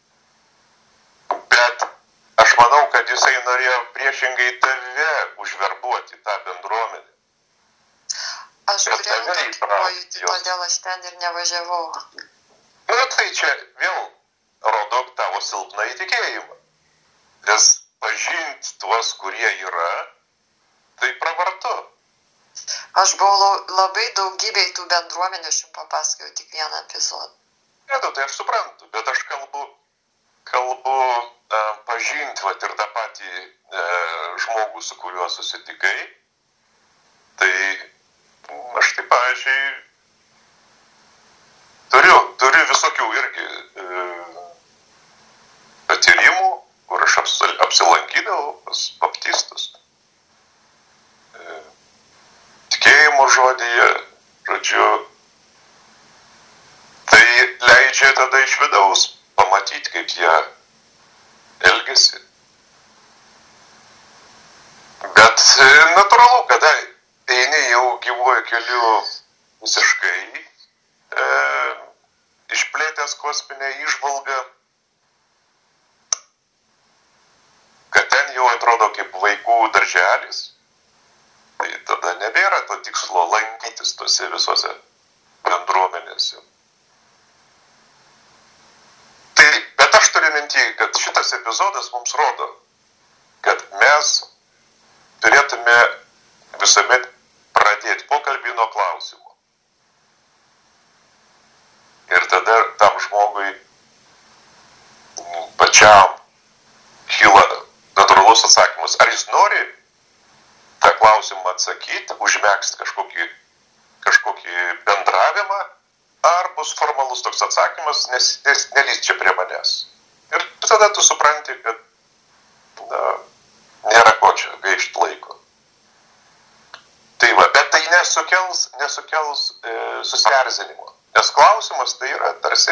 S1: Bet aš manau, kad jisai norėjo priešingai tave užverbuoti tą bendruomenę.
S3: Aš turėjau tokį pojūtį, todėl aš ten ir nevažiavau.
S1: Tai čia vėl rodo tavo silpną įtikėjimą. Nes pažinti tuos, kurie yra, tai pravartu.
S3: Aš buvau labai daugybėj tų bendruomenių, aš jums papasakojau tik vieną epizodą.
S1: Tai aš suprantu, bet aš kalbu pažinti ir tą patį žmogų, su kuriuo susitikai. Tai aš taip, pavyzdžiui, turiu visokių irgi patyrimų, kur aš apsilankydavau pas baptistus. Tikėjimo žodyje, žodžiu, tai leidžia tada iš vidaus pamatyti, kaip jie elgiasi. Bet natūralu, kada eini jau gyvuoju keliu visiškai, išplėtęs kosminę įžvalgą, kad ten jau atrodo kaip vaikų darželis, tai tada nebėra to tikslo lankytis tose visose bendruomenėse. Tai, bet aš turiu minty, kad šitas epizodas mums rodo, kad mes turėtume visuomet pradėti pokalbį nuo klausimo. Ir tada tam žmogui pačiam kyla natūralus atsakymas. Ar jis nori tą klausimą atsakyti, užmegzti kažkokį bendravimą, ar bus formalus toks atsakymas, nes nelys čia prie manęs. Ir tada tu supranti, kad nėra ko čia gaišti laiko. Tai bet tai nesukels susierzinimo. Nes klausimas tai yra tarsi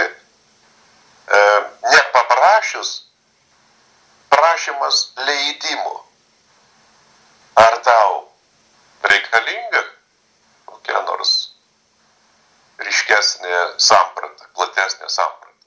S1: nepaprašius prašymas leidimo. Ar tau reikalinga kokia nors ryškesnė samprata, platesnė samprata?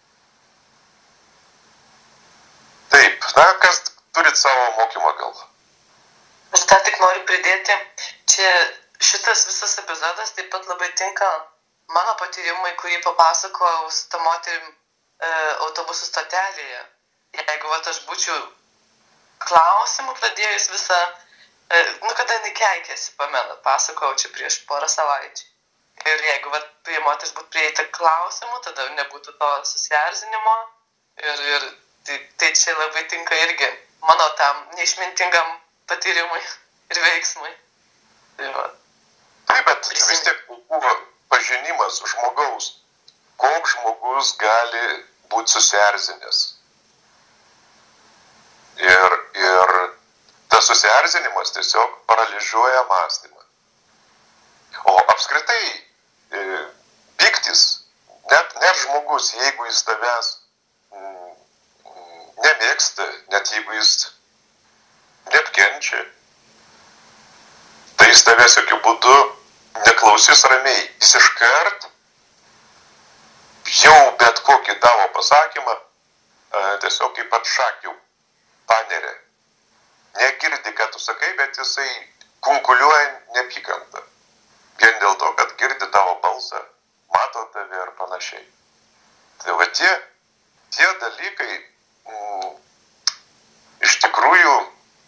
S1: Taip, kas turit savo mokymą gal?
S5: Aš tą tik noriu pridėti, čia šitas visas epizodas taip pat labai tinka mano patyrimui, kurį papasakojau su ta moterim autobusų stotelėje. Jeigu aš būčiau klausimų pradėjus visą, kada jinai keikėsi, pamenat, pasakojau čia prieš porą savaičių. Ir jeigu prie moteris būtų prieita klausimų, tada nebūtų to susierzinimo. Ir tai čia labai tinka irgi mano tam neišmintingam patyrimui ir veiksmui.
S1: Taip, bet vis tiek buvo pažinimas žmogaus, koks žmogus gali būti susierzinęs. Ir tas susierzinimas tiesiog paralyžiuoja mąstymą. O apskritai piktis, net žmogus, jeigu jis tavęs nemėgsta, net jeigu jis neapkenčia, tai jis tavęs jokių būdų neklausys ramiai. Jis iškart jau bet kokį tavo pasakymą tiesiog kaip ant šakių paneria. Negirdi, ką tu bet jisai kunkuliuoja neapykantą. Vien dėl to, kad girdi tavo balsą, mato tave ir panašiai. Tai va tie dalykai iš tikrųjų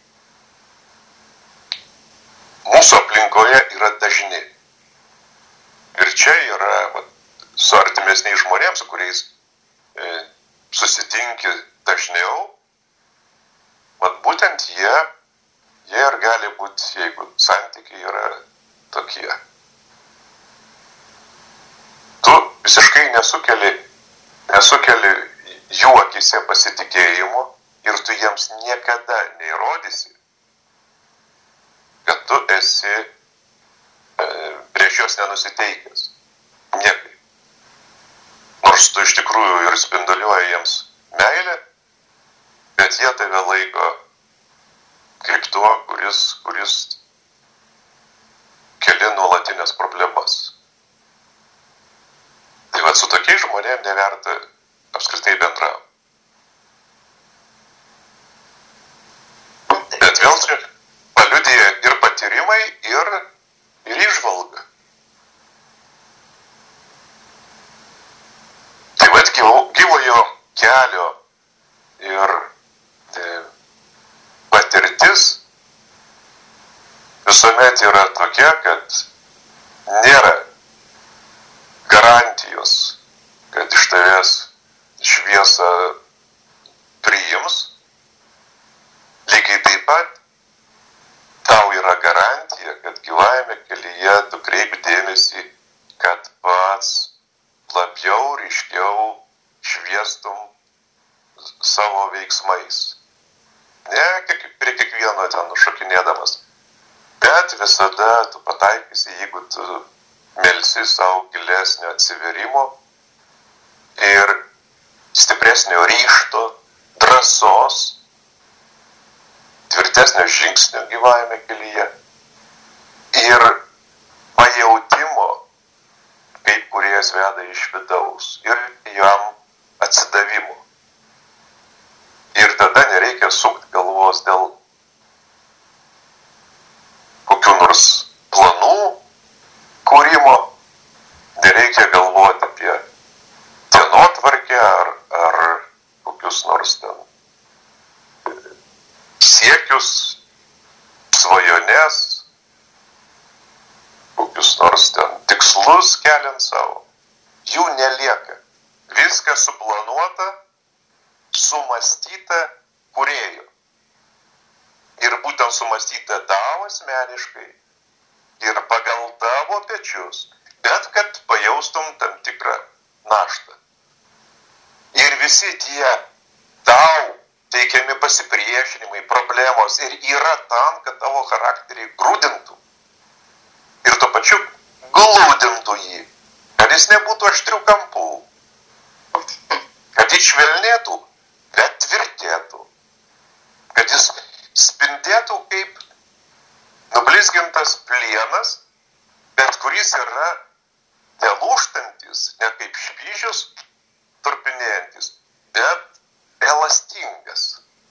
S1: mūsų aplinkoje yra dažni. Ir čia yra su artimesniais žmonėms, su kuriais susitinki dažniau, būtent jie ir gali būti, jeigu santykiai yra tokie. Tu visiškai nesukeli jų akise pasitikėjimo ir tu jiems niekada neįrodysi, kad tu esi prieš juos nenusiteikęs. Niekaip. Nors tu iš tikrųjų ir spinduliuoji jiems meilę, bet jie tave laiko kaip tuo, kuris keli nuolatinės problemas. Tai va, su tokiais žmonėm neverta apskritai bendrauti. Bet vėl čia paliudija ir patyrimai, ir įžvalga. Tai va, gyvojo kelio ir patirtis visuomet yra tokia, kad nėra garantijos, kad iš tavęs šviesą priims. Lygiai taip pat tau yra garantija, kad gyvajame kelyje tu kreipi dėmesį, kad pats labiau, ryškiau šviestum savo veiksmais. Ne prie kiekvieno ten šokinėdamas, bet visada tu pataikysi, jeigu tu melsi savo gilesnio atsiverimo ir stipresnio ryžto, drąsos, tvirtesnio žingsnio gyvajame kelyje ir pajautimo, kaip kūrėjas veda iš vidaus ir jam atsidavimo. Ir tada nereikia sukti galvos dėl kokių nors planų kūrimo, nereikia galvoti apie dienotvarkę ar kokius nors ten siekius, svajones, kokius nors ten tikslus keliant savo. Jų nelieka. Viskas suplanuota, sumąstyta kūrėjo. Ir būtent sumąstyta tau asmeniškai ir pagal tavo pečius, bet kad pajaustum tam tikrą naštą. Ir visi tie tau teikiami pasipriešinimai, problemos ir yra tam, kad tavo charakterį grūdintų. Ir tuo pačiu glūdintų jį, kad jis nebūtų aštrių kampų, kad jis švelnėtų, bet tvirtėtų, kad jis spindėtų kaip nublizgintas plienas, bet kuris yra nelūžtantis, ne kaip švyžius turpinėjantis, bet elastingas.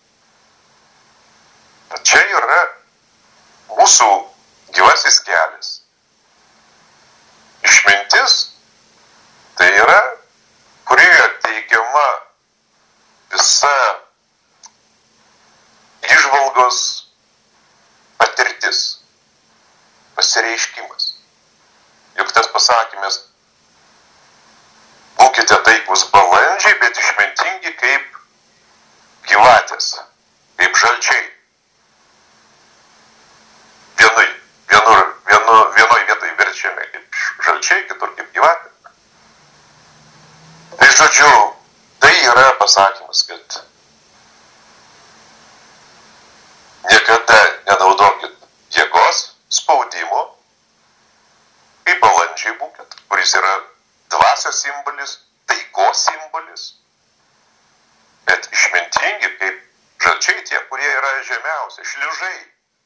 S1: Čia yra mūsų gyvasis kelias. Išmintis tai yra, kurioje teigiama visa įžvalgos patirtis, pasireiškimas. Juk tas pasakymas, būkite taikus balandžiai, bet išmintingi kaip gyvatės, kaip žalčiai. Vienoj vietoj verčiame kaip žalčiai, kitur kaip gyvatė. Tai žodžiu, tai yra pasakymas, kad niekada nenaudokit jėgos, spaudimo, kaip balandžiai būkit, kuris yra dvasios simbolis, taikos simbolis, bet išmintingi kaip žalčiai tie, kurie yra žemiausi, šliužai.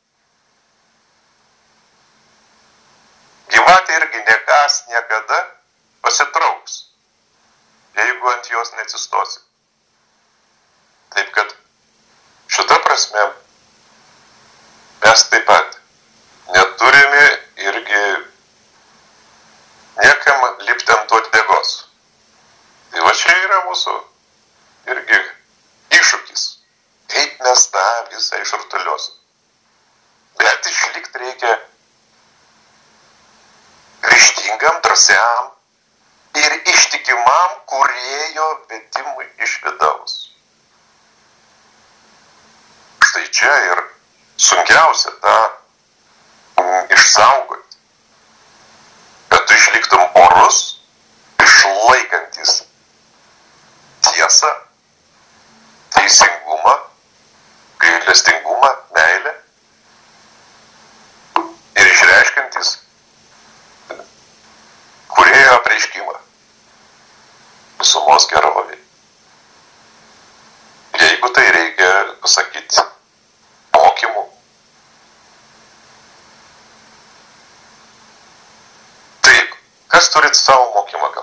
S1: Gyvatė irgi nekas niekada pasitrauks, jeigu ant jos neatsistosi. Taip kad šita prasme mes taip pat neturime irgi niekam lipti ant uodegos. Tai va čia yra mūsų irgi iššūkis, kaip mes tą visą išrutuliosim. Bet išlikti reikia ryžtingam, drąsiam ir ištikimam kūrėjo vedimui iš vidaus. Štai čia ir sunkiausia tą išsaugoti, kad tu išliktum orus, išlaikantis tiesą, teisingumą, gailestingumą, meilę ir išreiškiantis kūrėjo apreiškimą visumos gerovė. Jeigu tai reikia pasakyti mokymų. Taip, kas turit savo mokymą gal?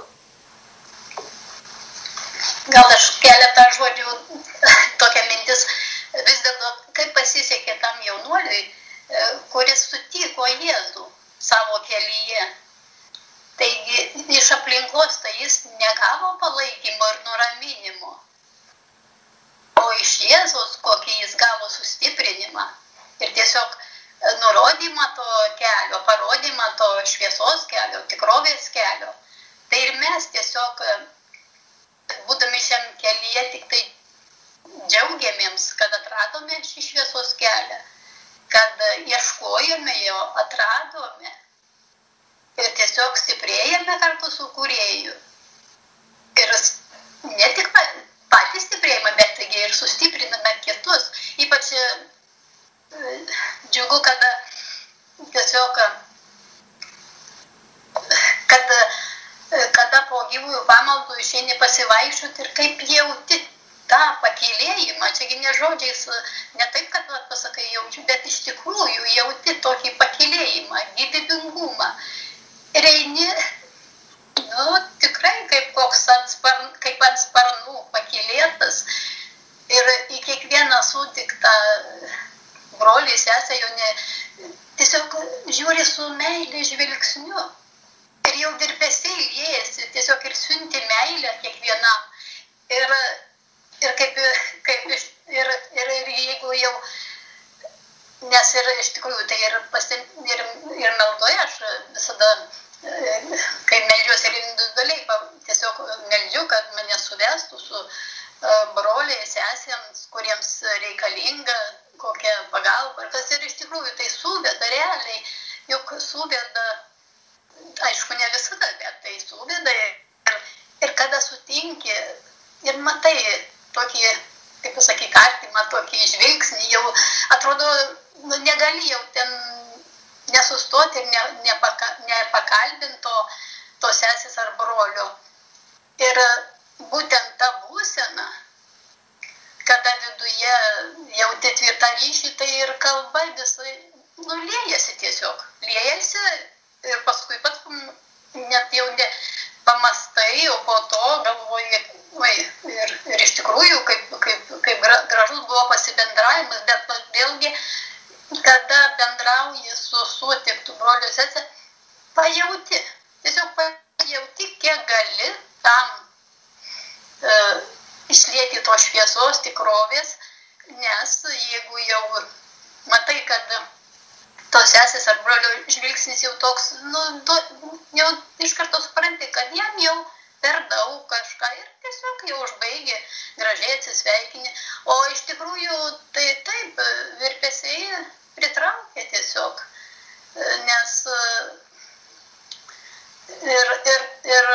S2: Gal aš keletą žodžių, tokia mintis, vis dėlto, kaip pasisekė tam jaunuoliui, kuris sutiko Jėzų savo kelyje. Taigi, iš aplinkos tai jis negavo palaikymo ir nuraminimo, o iš Jėzaus, kokį jis gavo sustiprinimą ir tiesiog nurodymą to kelio, parodymą to šviesos kelio, tikrovės kelio. Tai ir mes tiesiog, būdami šiam kelyje, tik tai džiaugiamėms, kad atradome šį šviesos kelią, kad ieškojome jo, atradome. Ir tiesiog stiprėjame kartu su kūrėju. Ir ne tik patys stiprėjame, bet ir sustipriname kitus. Ypač džiugu, tiesiog, kada po gyvųjų pamaldų išeini pasivaikščioti ir kaip jauti tą pakylėjimą. Čiagi ne žodžiais, ne taip, kad pasakai jaučiu, bet iš tikrųjų jauti tokį pakylėjimą, gyvybingumą. Ir eini, tikrai kaip ant sparnų pakylėtas ir į kiekvieną sutiktą brolį, sesę jau tiesiog žiūri su meilė žvilgsniu. Ir jau virpesiai liejasi, tiesiog ir siunti meilę kiekvienam. Ir jeigu jau, nes ir iš tikrųjų tai ir meldoje aš visada, kai meldžiuosi ir individualiai, tiesiog meldžiu, kad mane suvestų su broliais, sesėms, kuriems reikalinga kokia pagalba. Ir iš tikrųjų tai suveda realiai, juk suveda, aišku, ne visada, bet tai suveda ir kada sutinki ir matai tokį, kaip pasakyti, artimą tokį žvilgsnį, jau atrodo, negali jau ten nesustoti ir nepakalbinto to sesės ar brolio. Ir būtent ta būsena, kada viduje jauti tvirtą ryšį, tai ir kalba visai liejasi tiesiog. Liejasi ir paskui pats net jau pamastai, o po to galvoji, ir iš tikrųjų, kaip gražus buvo pasibendravimas, bet vėlgi, kada bendrauji su sutiktu broliu sesė, pajauti, tiesiog pajauti, kiek gali tam išlieti to šviesos tikrovės, nes jeigu jau matai, kad tos sesės ar brolio žvilgsnis jau toks, jau iš karto supranti, kad jam jau per daug kažką ir tiesiog jau užbaigė, gražiai atsisveikinį. O iš tikrųjų tai taip, virpesiai pritraukia tiesiog, nes ir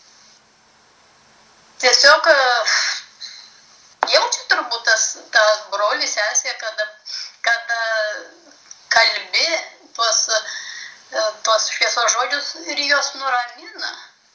S2: tiesiog jaučia turbūt tas brolis, sesė, kada kalbi tuos šviesos žodžius ir jos nuramina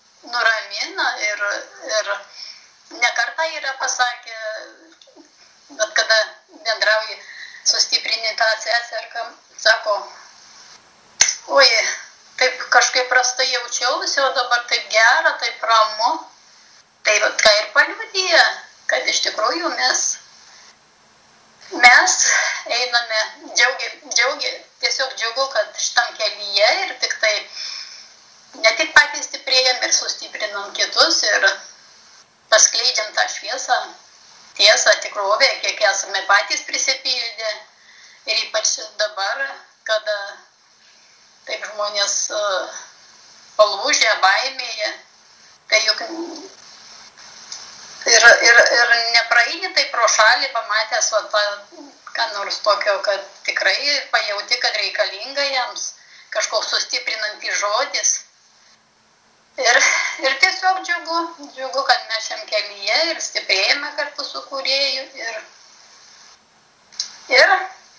S2: ir nekartą yra pasakę, bet kada bendrauji sustiprini tą sesę, sako, oi, taip kažkaip prastai jaučiausi, o dabar taip gera, taip ramu. Tai ką ir paliudija, kad iš tikrųjų mes Mes einame, tiesiog džiugu, kad šitam kelyje ir tik tai ne tik patys stiprėjam ir sustiprinam kitus ir paskleidžiam tą šviesą, tiesą, tikrovę, kiek esame patys prisipildę. Ir ypač dabar, kada taip žmonės palūžę, baimėje, tai juk ir nepraeini tai pro šalį, pamatęs ką nors tokio, kad tikrai pajauti, kad reikalinga jiems kažkoks sustiprinantis žodis. Ir tiesiog džiugu, kad mes šiam kelyje ir stiprėjame kartu su kūrėju ir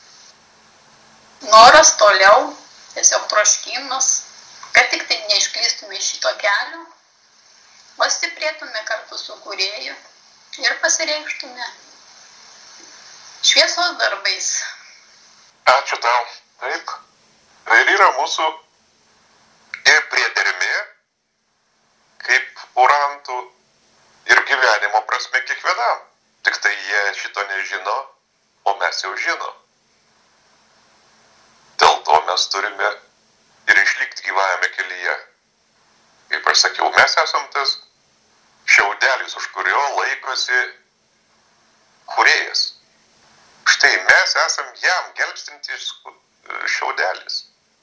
S2: noras toliau, tiesiog troškimas, kad tik tai neišklystume iš šito kelio, o stiprėtume kartu su kūrėju ir pasireikštume šviesos darbais.
S1: Ačiū tau. Taip. Tai ir yra mūsų ir priedermė, kaip urantų ir gyvenimo prasme kiekvienam. Tik tai jie šito nežino, o mes jau žinom. Dėl to mes turime ir išlikti gyvajame kelyje. Kaip aš sakiau, mes esam tas šiaudelis, už kurio laikosi kūrėjas. Štai mes esam jam gelbstintis šiaudelis.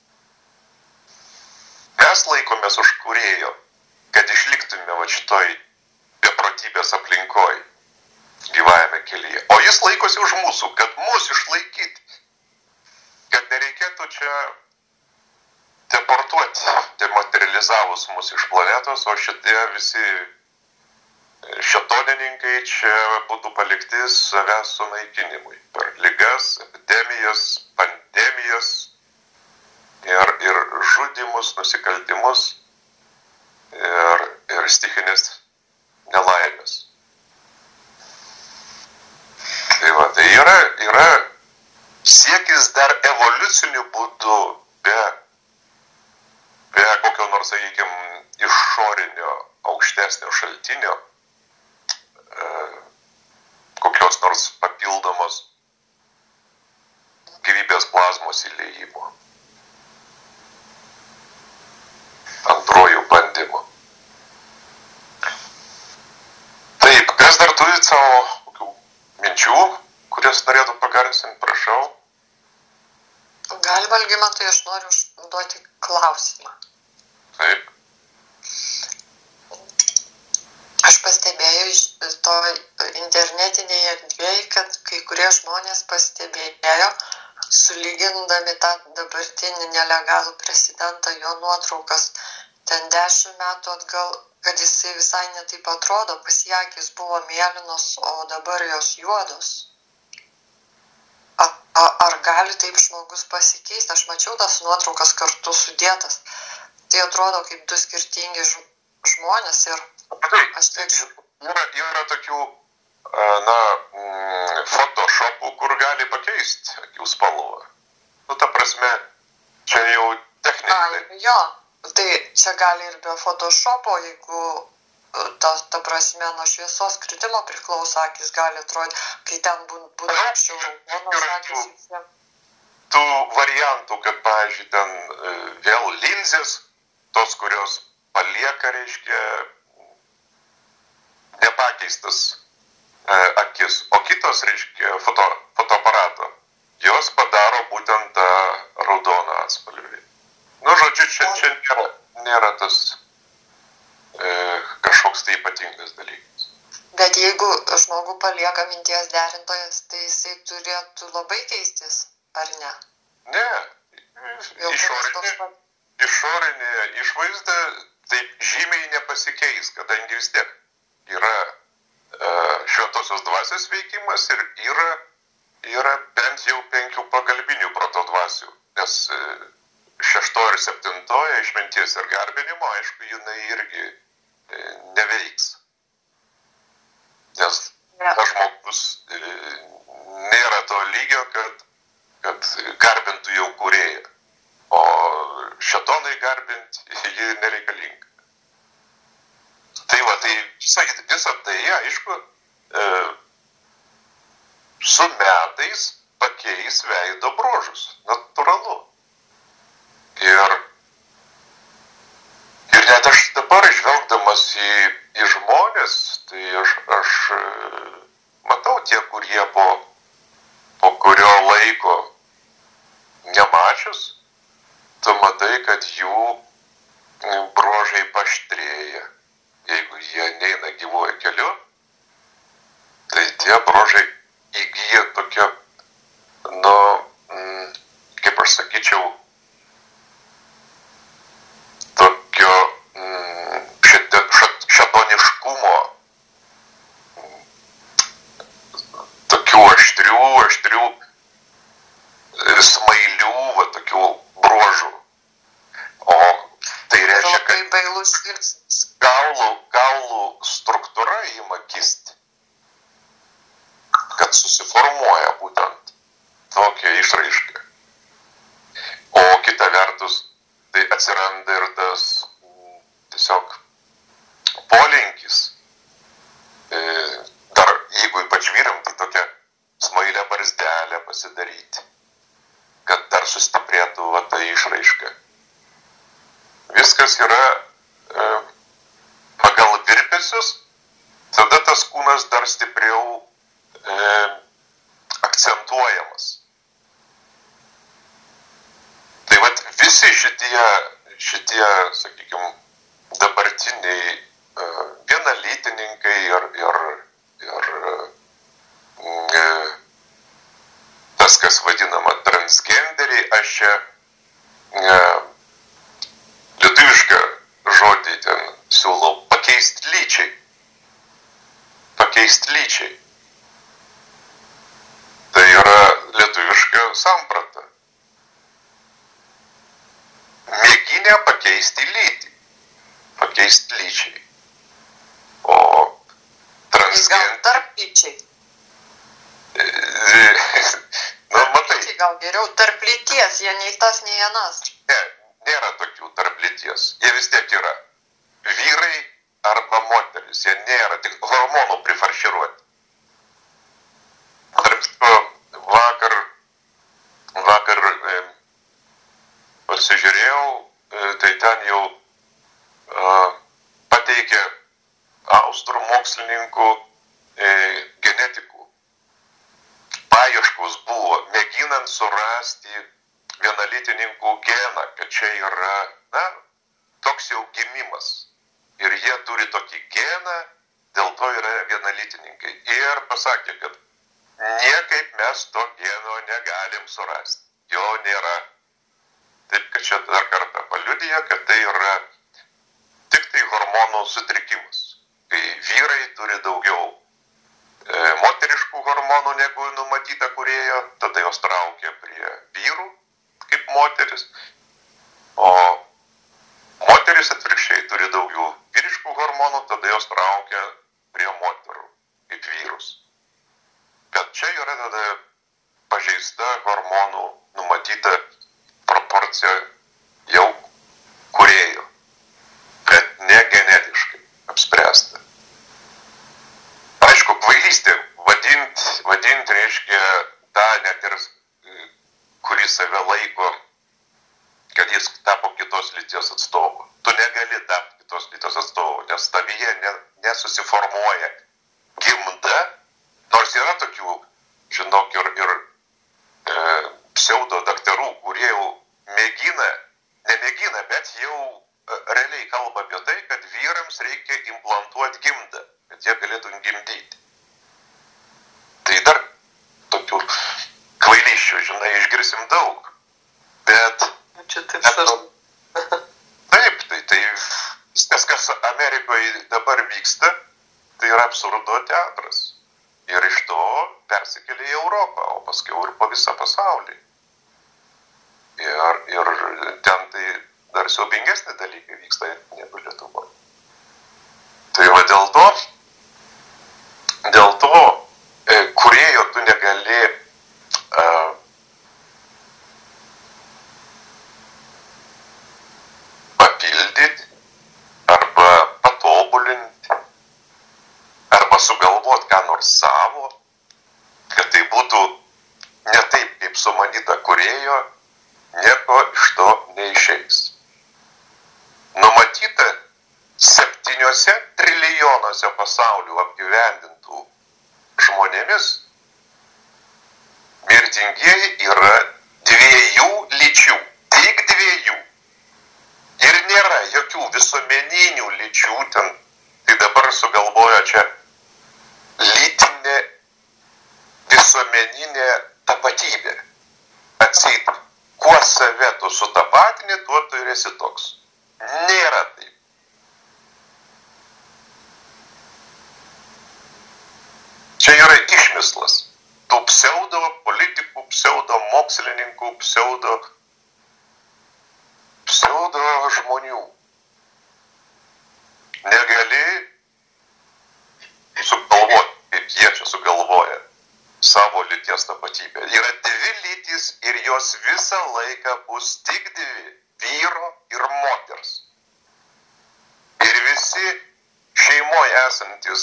S1: Mes laikomės už kūrėjo, kad išliktume šitoj beprotybės aplinkoj gyvajame kelyje. O jis laikosi už mūsų, kad mūsų išlaikyti, kad nereikėtų čia deportuoti, dematerializavus mus iš planetos, o šitie visi šėtonininkai čia būtų palikti savęs sunaikinimui per ligas, epidemijas, pandemijas ir žudymus, nusikaltimus ir stichinės nelaimės. Tai yra siekis dar evoliuciniu būdu be kokio nors, sakykime, išorinio aukštesnio šaltinio, kokios nors papildomos gyvybės plazmos įliejimo. Antrojų bandymų. Taip, kas dar turit savo kokių minčių, kurias norėtų pagarsinti, prašau?
S5: Galima, Algimantai, aš noriu užduoti klausimą.
S1: Taip.
S5: Aš pastebėjau iš to internetinėje erdvėje, kad kai kurie žmonės pastebėjo, sulygindami tą dabartinį nelegalų prezidentą, jo nuotraukas ten 10 metų atgal, kad jisai visai netaip atrodo, pas jį akys buvo mėlynos, o dabar jos juodos. Ar gali taip žmogus pasikeisti? Aš mačiau tas nuotraukas kartu sudėtas. Tai atrodo kaip du skirtingi žmonės ir aš tiek...
S1: Yra tokių, photoshopų, kur gali pakeisti akių spalvą. Ta prasme, čia jau techniškai.
S5: Jo, tai čia gali ir be photoshopo, jeigu ta prasme nuo šviesos kritimo priklauso, akis gali atrodyti, kai ten būtų apšiau raudonos akis.
S1: Tų variantų, kad, pavyzdžiui, ten vėl linzės, tos, kurios palieka, reiškia, nepakeistas akis, o kitos, reiškia, fotoaparato, jos padaro būtent tą raudoną atspalvį. Žodžiu, čia nėra tas kažkoks tai ypatingas dalykas.
S5: Bet jeigu žmogų palieka minties derintojas, tai jisai turėtų labai keistis, ar ne?
S1: Ne. Išorinė išvaizda taip žymiai nepasikeis, kadangi vis tiek yra šventosios dvasios veikimas ir yra bent jau 5 pagalbinių protodvasių, nes 6 ir 7 išminties ir garbinimo, aišku, jinai irgi neveiks. Nes tas žmogus nėra to lygio, kad garbintų jau kūrėją, o šėtonai garbinti ji nereikalinga. Tai va, tai visą tai, aišku, su metais pakeis veido bruožus. Natūralu. Ir net aš dabar žvelgdamas į žmonės, tai aš matau tie, kurie po kurio laiko nemačius, tu matai, kad jų bruožai paštrėja. Jeigu jie neina gyvuoju keliu, tai tie bruožai įgyja tokia, kaip aš sakyčiau, tokio šatoniškumo, tokių aštrių smailių, tokių bruožų. O tai reiškia, kad kaulų struktūra ima kisti, kad susiformuoja būtent tokia išraiška. O kita vertus, tai atsiranda ir tas tiesiog polinkis, dar jeigu ypač vyram, tai tokia smailę barzdelę pasidaryti, kad dar sustiprėtų ta išraiška. Viskas yra pagal virpesius, tada tas kūnas dar stipriau akcentuojamas. Tai vat visi šitie, sakykime, dabartiniai vienalytininkai ir tas, kas vadinama transgenderiai, aš čia lietuvišką žodį ten siūlau pakeisti lyčiai. Tai yra lietuviška samprata. Mėginę pakeisti lytį. Pakeisti lyčiai. O
S5: Gal tarp lyčiai?
S1: Matai.
S5: Gal geriau tarp lyties, jie nei tas, nei anas.
S1: Ne, nėra tokių tarp lyties. Jie vis tiek yra vyrai arba moteris. Jie nėra tik hormonų prifarširuoti. Vakar pasižiūrėjau, tai ten jau pateikė austrų mokslininkų genetikų. Paieškos buvo, mėginant surasti vienalytininkų geną, kad čia yra, toks jau gimimas. Ir jie turi tokį geną, dėl to yra vienalytininkai. Ir pasakė, kad niekaip mes to geno negalim surasti. Jo nėra. Taip, kad čia dar kartą paliudija, kad tai yra tik tai hormonų sutrikimas. Kai vyrai turi daugiau moteriškų hormonų negu numatyta kūrėjo, tada jos traukia prie vyrų kaip moteris. O moteris atvirkščiai turi daugiau vyriškų hormonų, tada jos traukia prie moterų kaip vyrus. Bet čia yra tada pažeista hormonų numatyta proporcija jau kūrėjo, bet ne genetiškai apspręsta. Aišku, kvailystė vadint reiškia tą net ir, kuris save laiko, kad jis tapo kitos lyties atstovu. Tu negali tapti kitos lyties atstovu, nes tavyje nesusiformuoja gimda, nors yra tokių, žinok, ir pseudo daktarų, kurie jau nemėgina, bet jau realiai kalba apie tai, kad vyrams reikia implantuoti gimdą, kad jie galėtų gimdyti. Tai dar tokių kvailysčių, išgirsim daug. Bet taip, tai viskas, kas Amerikoje dabar vyksta, tai yra absurdo teatras. Ir iš to persikėlė į Europą, o paskui ir po visą pasaulį. Ir ten tai dar siaubingesni dalykai vyksta negu Lietuvoje. Tai va dėl to kūrėjo tu negali papildyti arba patobulinti arba sugalvoti ką nors savo, kad tai būtų kūrėjo nieko iš to neišeis. Numatyta 7 trilijonuose pasaulių apgyvendintų žmonėmis mirtingieji yra 2 lyčių, tik 2. Ir nėra jokių visuomeninių lyčių ten, tai dabar sugalvojo čia lytinė visuomeninė tapatybė. Atseit, kuo save tu sutapatini, tuo tu ir esi toks. Nėra taip. Čia yra išmislas tų pseudo politikų, pseudo mokslininkų, pseudo žmonių. Negali sugalvoti, kaip jie čia sugalvoja savo lyties tapatybę. Yra 2 lytys ir jos visą laiką bus tik 2, vyro ir moters. Ir visi šeimoje esantis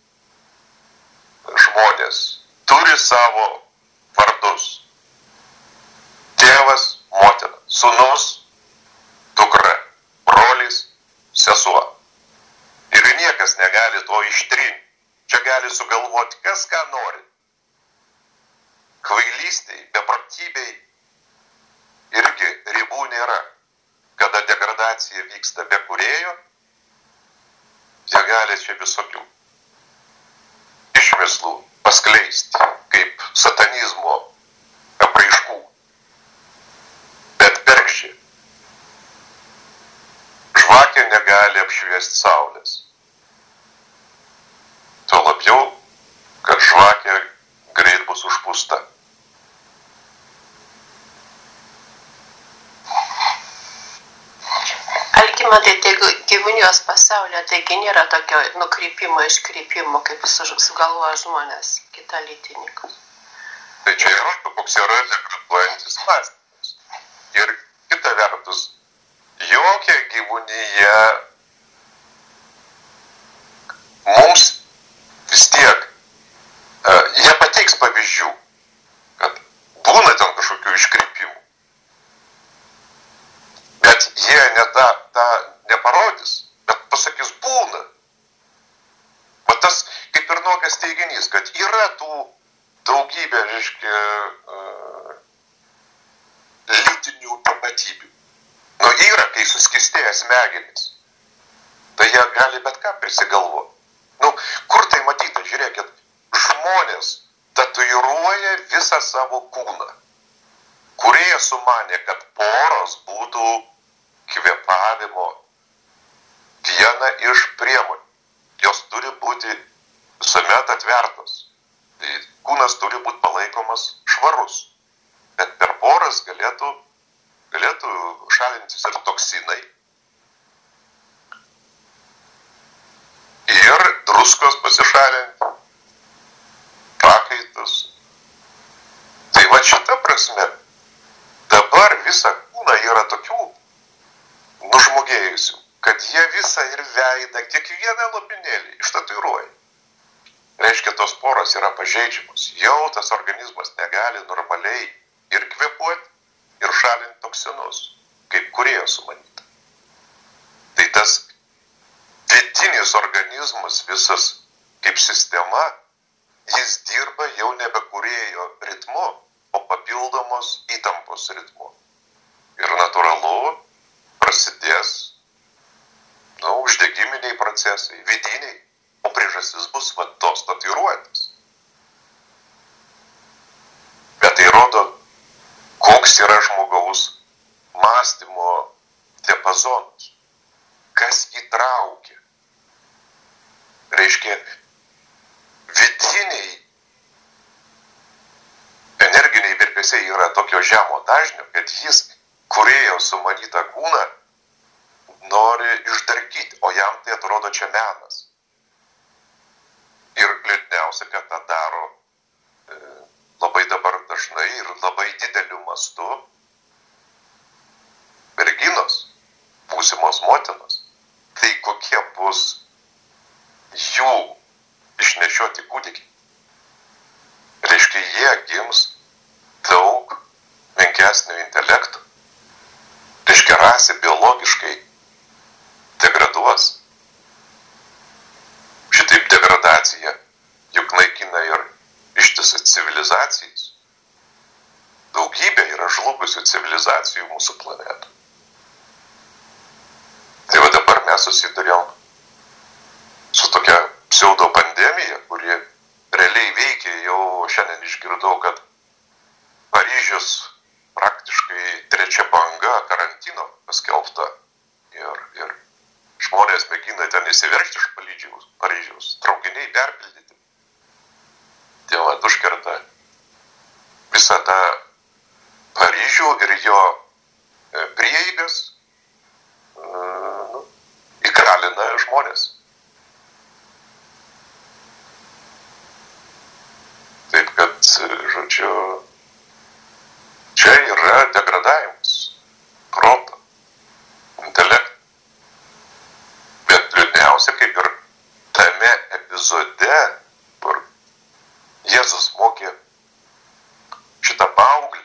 S1: žmonės turi savo vardus. Tėvas, motina, sūnus, dukra, brolis, sesuo. Ir niekas negali to ištrinti. Čia gali sugalvoti, kas ką nori. Kvailystei, bepraktybei irgi ribų nėra. Kada degradacija vyksta be kūrėjo, jie gali čia visokių išmislų paskleisti, kaip satanizmo apraiškų. Bet bergždžiai. Žvakė negali apšviesti saulės. Tuo labiau, kad žvakė greit bus užpūsta.
S3: Algimantai, tai gyvūnijos pasaulyje taigi nėra tokio nukrypimo, iškrypimo, kaip sugalvoja žmonės, kita lytininkas.
S1: Tai čia yra koks yra degraduojantis mąstymas. Ir kita vertus, jokia gyvūnyje mums vis tiek, jie pateiks pavyzdžių, kad būna ten kažkokių iškrypimų. Bet jie tą neparodys, bet pasakys būna. O tas kaip ir nuogas teiginys, kad yra tų daugybė, reiškia, lytinių tapatybių. Nu, yra, kai suskistėja smegenys, tai jie gali bet ką prisigalvoti. Nu, kur tai matyta, žiūrėkit, žmonės tatuiruoja visą savo kūną. Kurie sumanė, kad poros būtų kvėpavimo viena iš priemonių. Jos turi būti visuomet atvertos. Tai kūnas turi būti palaikomas švarus. Bet per poras galėtų šalintis ir toksinai. Ir druskos pasišalinti, pakaitus. Tai va šita prasme, dabar visą kūną yra tokių nužmogėjusių, kad jie visą ir veidą, kiekvieną lopinėlį ištatuiruoja. Reiškia, tos poros yra pažeidžiamos. Jau tas organizmas negali normaliai ir kvėpuoti, ir šalinti toksinus, kaip kūrėjo sumanyta. Tai tas vidinis organizmas visas kaip sistema, jis dirba jau nebe kūrėjo ritmu, o papildomos įtampos ritmu. Ir natūralu prasidės uždegiminiai procesai, vidiniai, o priežastis bus tos tatuiruotės. Bet tai rodo, koks yra žmogaus mąstymo diapazonas, kas jį traukia. Reiškia, vidiniai energiniai virpesiai yra tokio žemo dažnio, kad jis kūrėjo sumanytą kūną nori išdarkyti, o jam tai atrodo čia menas. Ir liūdniausia, kad tą daro labai dabar dažnai ir labai dideliu mastu merginos, būsimos motinos. Tai kokie bus jų išnešioti kūdikiai. Reiškia, jie gims daug menkesnio psichologiškai degraduos. Šitaip degradacija juk naikina ir ištisas civilizacijas. Daugybė yra žlugusių civilizacijų mūsų planetų. Tai va dabar mes susidurėm su tokia pseudo pandemija, kuri realiai veikia. Jau šiandien išgirdau, kad Paryžius praktiškai 3 banga karantino paskelbta ir žmonės mėgina ten įsiveržti iš Paryžiaus, traukiniai perpildyti. Tai va, užkerta visą tą Paryžių ir jo prieigas, įkalina žmonės. Taip kad, žodžiu, čia yra degradavimas proto, intelekto. Bet liūdniausia, kaip ir tame epizode, kur Jėzus mokė šitą paauglį.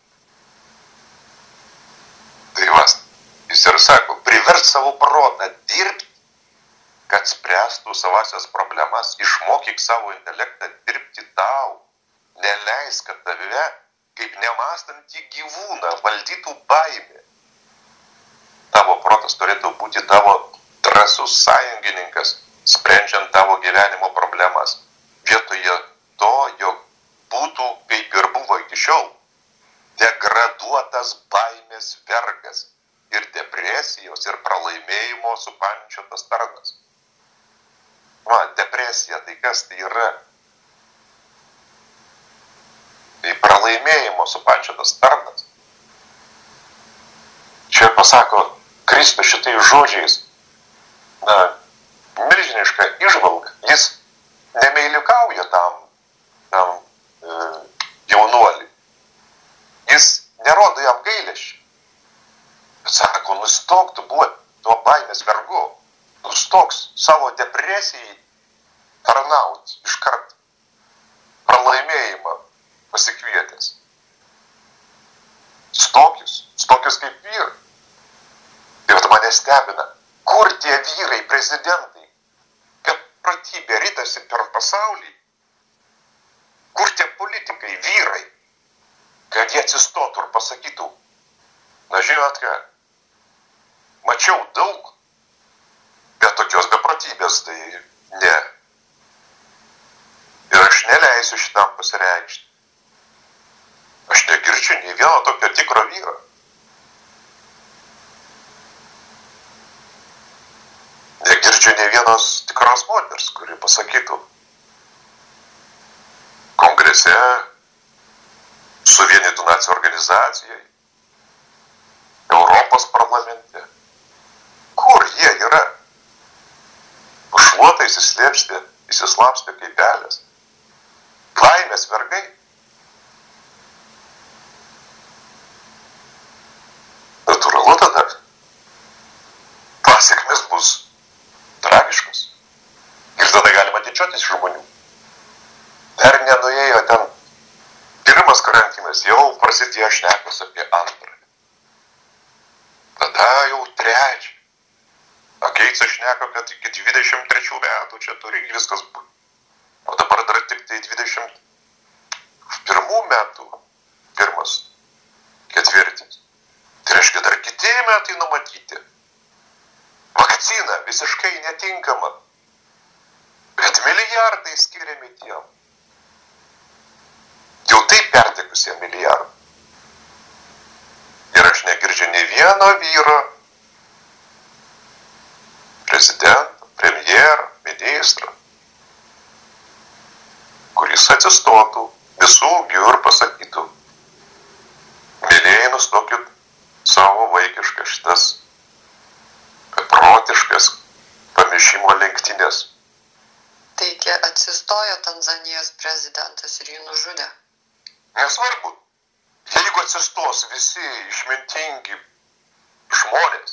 S1: Tai vas, jis ir sako, privers savo protą dirbti, kad spręstų savasias problemas, išmokyk savo intelektą dirbti tau, neleisk, kad tave, kaip nemąstantį gyvūną, valdytų baimė. Tavo protas turėtų būti tavo drąsus sąjungininkas, sprendžiant tavo gyvenimo problemas. Vietoje to, jog būtų, kaip ir buvo iki šiol, degraduotas baimės vergas ir depresijos ir pralaimėjimo supančiotas tarnas. Va, depresija, tai kas tai yra? Tai pralaimėjimo supančiotas tarnas. Čia pasako Kristus šitais žodžiais, milžinišką įžvalgą. Jis nemeilikauja tam jaunuolį. Jis nerodo jam gailesčio. Bet sako, nustok tu buvo tuo baimės vergu. Nustok savo depresijai tarnauti iškart. Pralaimėjimą pasikvietęs. Stokis kaip vyrai. Ir mane stebina, kur tie vyrai, prezidentai, kad pratybė rytasi per pasaulį, kur tie politikai, vyrai, kad jie atsistotų ir pasakytų, na žinot ką, mačiau daug, bet tokios beprotybės tai ne. Ir aš neleisiu šitam pasireikšti. Aš negirdžiu nei vieno tokio tikro vyro. Negirdžiu nei vienos tikros moters, kuri pasakytų kongrese, Suvienytų nacijų organizacijai, Europos parlamente. Kur jie yra? Šluotai įsislapstė kaip pelės. Laimės vergai. Natūralu tada. Pasiekmes bus tragiškos. Ir tada galima didžiuotis žmonių. Dar nenuėjo ten pirmas karantinas, jau prasidėjo šnekos apie antrą. Tada jau trečią. Geitsas šneka, kad iki 23 metų čia turi viskas būti. O dabar dar tik tai 21 metų pirmas ketvirtis. Tai reiškia dar kiti metai numatyti. Vakcina visiškai netinkama. Bet milijardai skiriami tiem. Jau taip pertekusie milijardai. Ir aš negirdžiu nei vieno vyro, prezidento, premjero, ministro, kuris atsistotų visų ūgių ir pasakytų, mielieji, nustokit savo vaikiškas šitas beprotiškas pamišimo lenktynės.
S5: Taigi atsistojo Tanzanijos prezidentas ir jį nužudė.
S1: Nesvarbu. Jeigu atsistos visi išmintingi žmonės,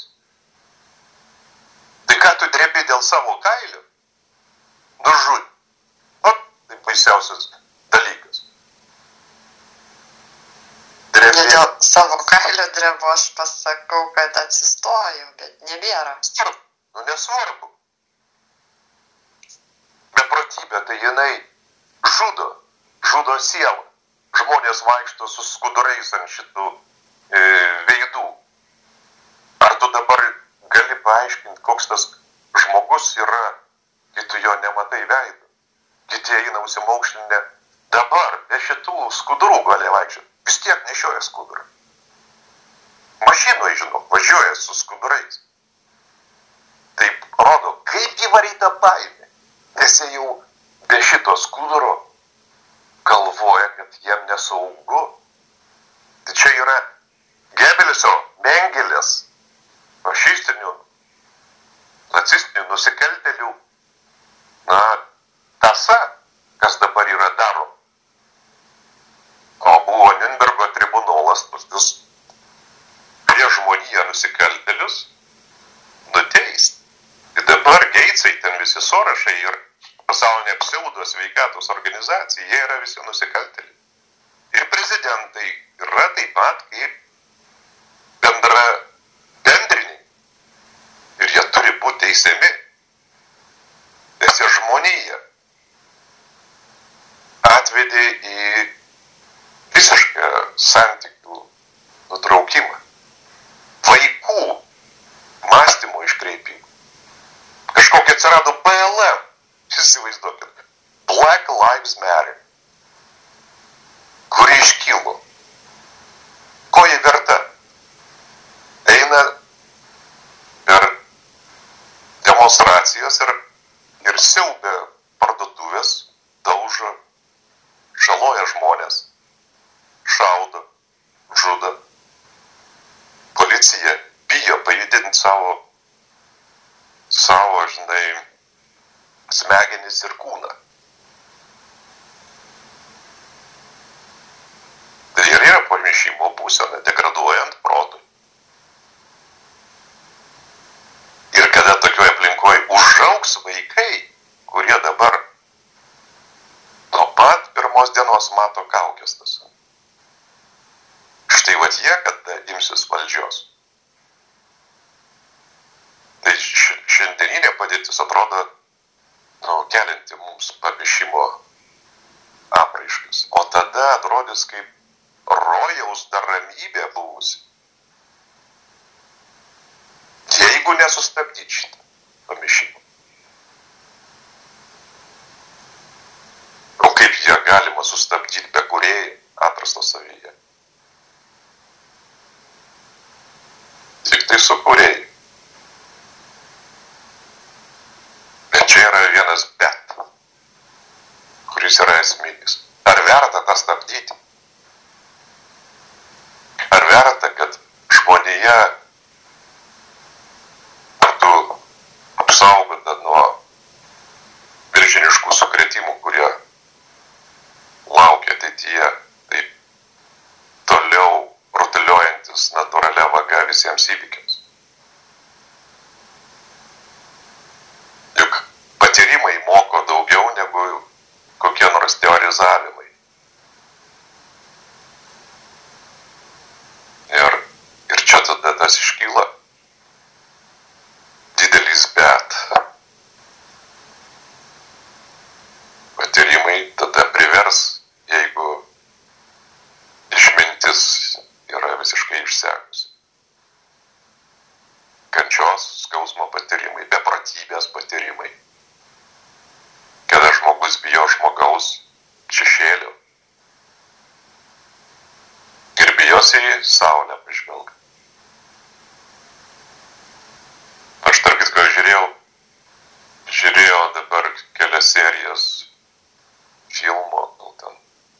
S1: tai ką tu drebi dėl savo kailio? Nužudė. O, tai baisiausias dalykas.
S5: dėl savo kailio drebu aš pasakau, kad atsistojau, bet nebėra.
S1: Nu, nesvarbu. Beprotybė, tai jinai žudo sielą. Žmonės vaikšto su skudurais ant šitų veidų. Ar tu dabar gali paaiškinti, koks tas žmogus yra, kai tu jo nematai veido? Kiti eina užsimaukštinę. Dabar be šitų skudurų gali vaikščioti. Vis tiek nešioja skudurą. Mašinoje, žinau, važiuoja su skudurais. Taip rodo, kaip įvaryta baimė. Nes jie jau be šito skuduro galvoja, kad jiem nesaugu. Tai čia yra Gebelsio, Mengelės, fašistinių, nacistinių nusikaltėlių, tąsa, kas dabar yra daroma. O buvo Nürnbergo tribunolas, vis prieš žmoniją nusikaltėlius nuteisti. Ir dabar Geitsai, ten visi Sorošai ir pasaulinė pseudo sveikatos organizacija, jie yra visi nusikaltėliai. Ir prezidentai yra taip pat kaip bendriniai. Ir jie turi būti teisiami. Nes jie žmoniją atvedė į visišką santykių nutraukimą. Vaikų mąstymo iškreipimą. Kažkokia atsirado BLM. Įsivaizduokit. Black Lives Matter. Kuri iškilo. Ko jie verta? Eina per demonstracijas ir siaubia parduotuvės, daužo, žaloja žmonės, šaudo, žudo. Policija bijo pajudinti savo, smegenis ir kūną. Tai ir yra pamišimo būsena, degraduojant protui. Ir kada tokioje aplinkoje užaugs vaikai, kurie dabar nuo pat pirmos dienos mato kaukės tas. Štai vat jie, kada imsis valdžios. Tai šiandieninė padėtis atrodo kelinti mums pamišimo apraiškas. O tada atrodys kaip rojaus dar ramybė buvusi. Jeigu nesustabdyti šitą pamišimą. O kaip jie galima sustabdyti be kūrėjų atrasto savyje? Tik tai su kūrėjų. Bet čia yra vienas bet, kuris yra esminis. Ar verta tą stabdyti? Ar verta, kad žmonėje būtų apsaugota nuo milžiniškų sukrėtimų, kurie laukia ateityje, taip toliau rutuliojantis natūralia vaga visiems įvykiams? Juk patyrimai moko daugiau negu kokie nors teorizavimai. Ir čia tada tas iškyla didelis bet. Patyrimai tada privers, jeigu išmintis yra visiškai išsekusi. Kančios, skausmo patyrimai, beprotybės patyrimai. Kada žmogus bijo žmogaus šešėlio. Ir bijosi į saulę pažvelgti. Aš tarp kitko žiūrėjau dabar kelias serijas filmo, ten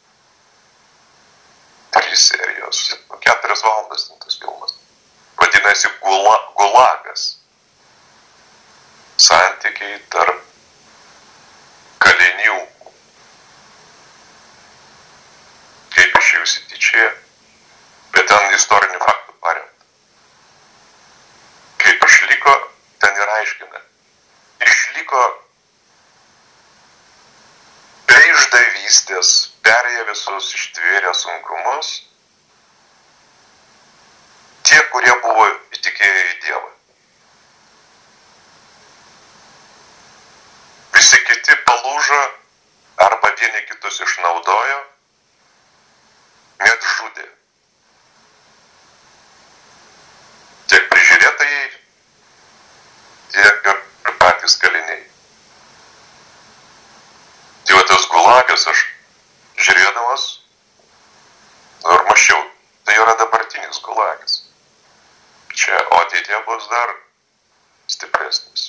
S1: 3 serijos, 4 valandas tas filmas. Vadinasi Gulagas. Santykiai tarp kalinių. Kaip iš jų įsityčioja, bet ten istorinių faktų paremta. Kaip išliko, ten ir aiškina. Išliko be išdavystės, perėjo visus, ištvėrė sunkumus kurie buvo įtikėję į Dievą. Visi kiti palūžo arba vieni kitus išnaudojo, net žudė. Tiek prižiūrėtojai, tiek ir patys kaliniai. Tai tas gulagas aš žiūrėdamas ir mačiau, tai yra dabartinis gulagas. Čia, o ateityje bus dar stipresnis.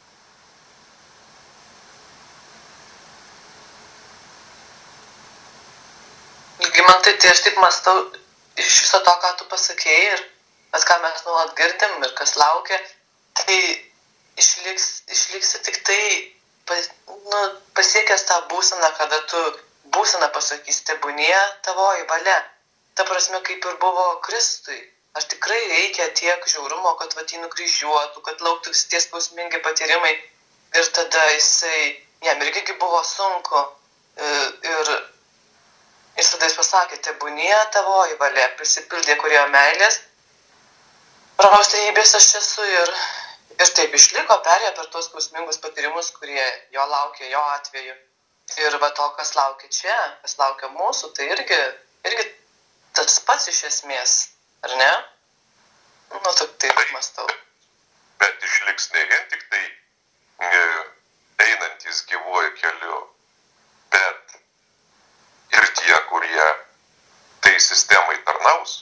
S5: Gimantai, tai aš taip mąstau iš viso to, ką tu pasakėjai ir ką mes nuolat girdim ir kas laukia, tai išliksi tik tai pasiekęs tą būseną, kada tu būseną pasakys, tebūnie tavoji valia. Ta prasme, kaip ir buvo Kristui. Aš tikrai reikia tiek žiaurumo, kad jį nukryžiuotų, kad lauktų tie skausmingi patyrimai. Ir tada jam irgi buvo sunku. Ir tada jis pasakė, tebūnie tavoji valia, prisipildė, kurio meilės. Raustrybės aš esu ir taip išliko, perėjo per tuos skausmingus patyrimus, kurie jo laukia, jo atveju. Ir to, kas laukia čia, kas laukia mūsų, tai irgi tas pats iš esmės, ar ne? Taip mąstau.
S1: Bet išliks ne vien tik tai einantis gyvuoju keliu, bet ir tie, kurie tai sistemai tarnaus.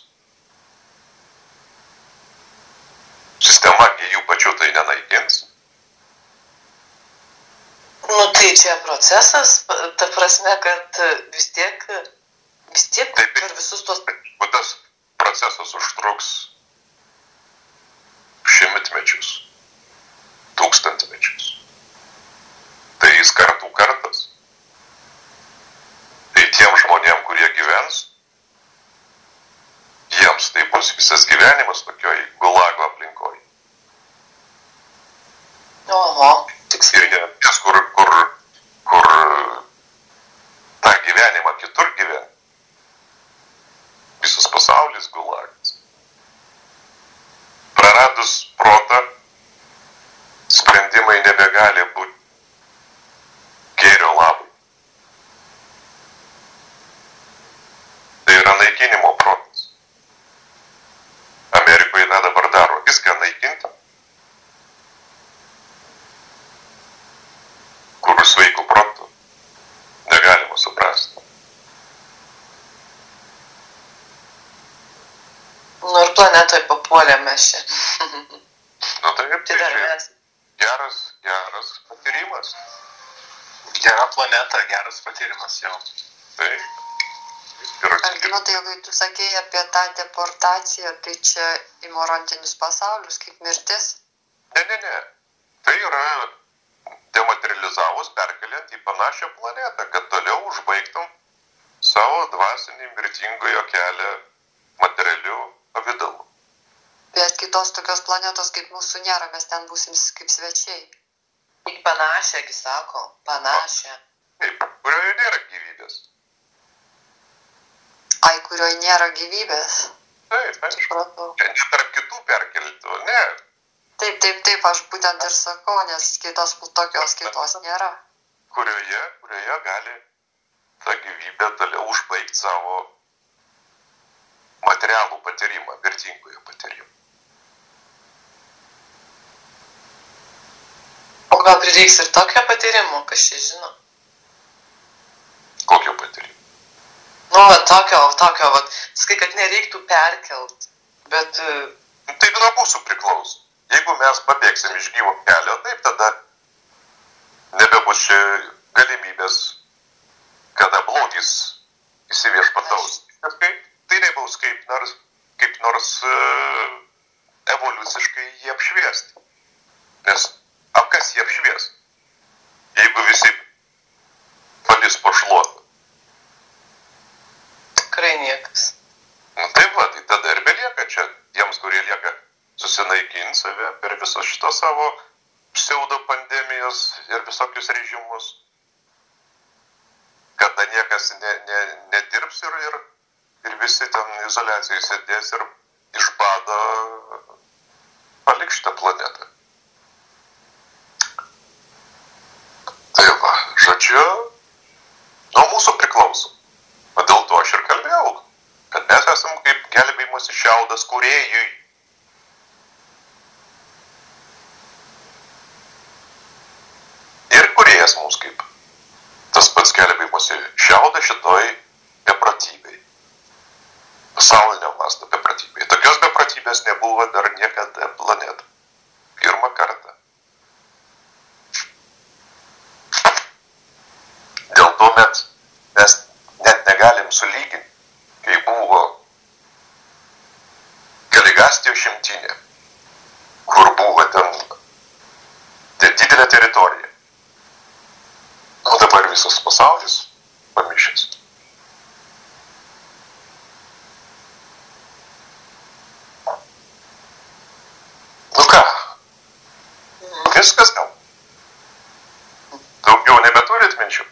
S1: Sistema jų pačių tai nenaikins.
S5: Tai čia procesas, ta prasme, kad vis tiek
S1: taip,
S5: per visus tuos...
S1: Tas procesas užtruks šimtmečius, tūkstantmečius. Tai jis kartų kartas. Tai tiem žmonėm, kurie gyvens, jiems tai bus visas gyvenimas tokioj gulago aplinkoj.
S5: Oho, tiksliai.
S1: Ir nes kur tą gyvenimą kitur gyvena. Visas pasaulis gulagas. Praradus protą, sprendimai nebegali būti gėrio labui. Tai yra naikinimo protas. Amerikoje tą dabar daro. Viską naikinta. Kur sveikų protų negalima suprasti.
S5: Ir planetoje papuolėme čia.
S1: Taip,
S5: Tai dar mes.
S1: Geras patyrimas.
S4: Gera planeta, geras patyrimas jau.
S1: Taip.
S6: Algimantai, jeigu tu sakėjai apie tą deportaciją, tai čia į morontinis pasaulius, kaip mirtis?
S1: Ne. Tai yra dematerializavus perkeliant į panašią planetą, kad toliau užbaigtum savo dvasinį mirtingojo kelią materialių pavidalų.
S6: Bet kitos tokios planetos kaip mūsų nėra, mes ten būsim kaip svečiai.
S5: Panašią, sako, panašią.
S1: Taip, kurioje nėra gyvybės.
S6: Kurioje nėra gyvybės.
S1: Taip, aišku. Ne tarp kitų perkeltų, ne.
S6: Taip, aš būtent ir sakau, nes tokios kitos nėra.
S1: Kurioje gali ta gyvybė toliau užbaigti savo materialų patyrimą, vertingojo patyrimą.
S5: O gal prireiks ir tokio patyrimo, kas čia žino?
S1: Kokio patyrimo?
S5: Tokio, sakai, kad nereiktų perkelt, bet...
S1: Tai nuo mūsų priklauso. Jeigu mes pabėgsim iš gyvo kelio, taip tada nebebus čia galimybės, kada blogis įsiviešpataus. Tai nebus kaip nors evoliuciškai jį apšviesti. Nes kas jį apšvies? Jeigu visi palis po šluotą.
S5: Tikrai niekas.
S1: Tai tada ir belieka čia tiems, kurie lieka susinaikinti save per visos šitos savo pseudo pandemijos ir visokius režimus. Kada niekas nedirbs ir visi ten izoliacijai sėdės ir iš bado žada palikti šitą planetą. Tai va, žodžiu, nuo mūsų priklauso. O dėl to aš ir kalbėjau, kad mes esam kaip gelbėjimosi šiaudas kūrėjui. Ir kūrėjas mūsų kaip tas pats gelbėjimosi šiaudas šitoj bepratybei. Pasaulinio masto bepratybei. Tokios bepratybės nebuvo dar niekada planetą. Pirmą kartą. Dėl to mes net negalim sulyginti, kai buvo Galigastijos šimtinė, kur buvo ten didelė teritorija. O dabar visas pasaulis pamišęs. Nu ką, viskas gal. Daugiau nebeturit minčių.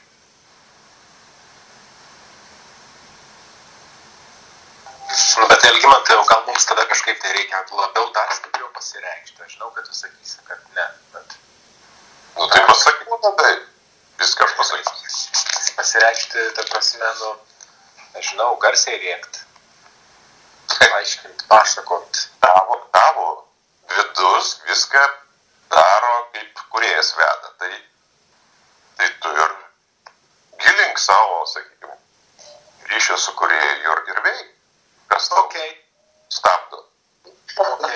S4: Bet Algimantai, gal mums tada kažkaip tai reikia labiau dar stipriau pasireikšti. Aš žinau, kad tu sakysi, kad ne, bet...
S1: Nu tai pasakymu tada, viską aš pasakysiu.
S4: Pasireikšti, ta prasme, nežinau, garsiai rėkti. Aiškinti, pasakot.
S1: Tavo vidus viską daro, kaip kūrėjas veda. Tai tu ir gilink savo, sakykime, ryšio su kūrėju ir veik. Kas tau stabdo?
S6: Okay.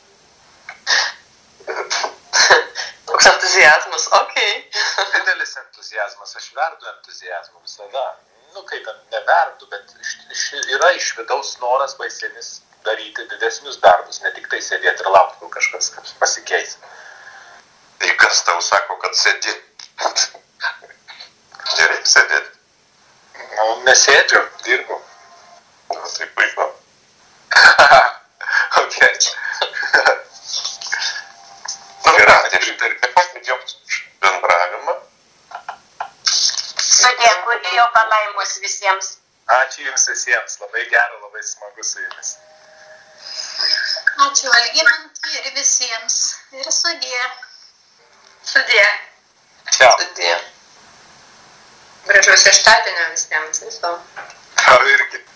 S6: Toks entuziazmas,
S4: Didelis entuziazmas, aš verdu entuziazmą visada. Nu, kaip neverdu, bet yra iš vidaus noras baisėmis daryti didesnius darbus, ne tik tai sėdėti ir laukti, kol kažkas pasikeis.
S1: Tai kas tau sako, kad sėdėti? Nereikia sėdėti.
S4: Nu, nesėdžiu, dirbu.
S1: Nu, tai puiku.
S4: Ok.
S1: Nu, ką, dėkui jums už bendravimą.
S3: Sudie, kūrėjo palaimos visiems.
S4: Ačiū jums visiems, labai gera, labai smagu su jumis.
S2: Ačiū Algimantui ir visiems. Ir sudie.
S3: Sudie.
S4: Čiau.
S6: Sudie. Gražaus šeštadienio visiems viso.
S4: Tau irgi.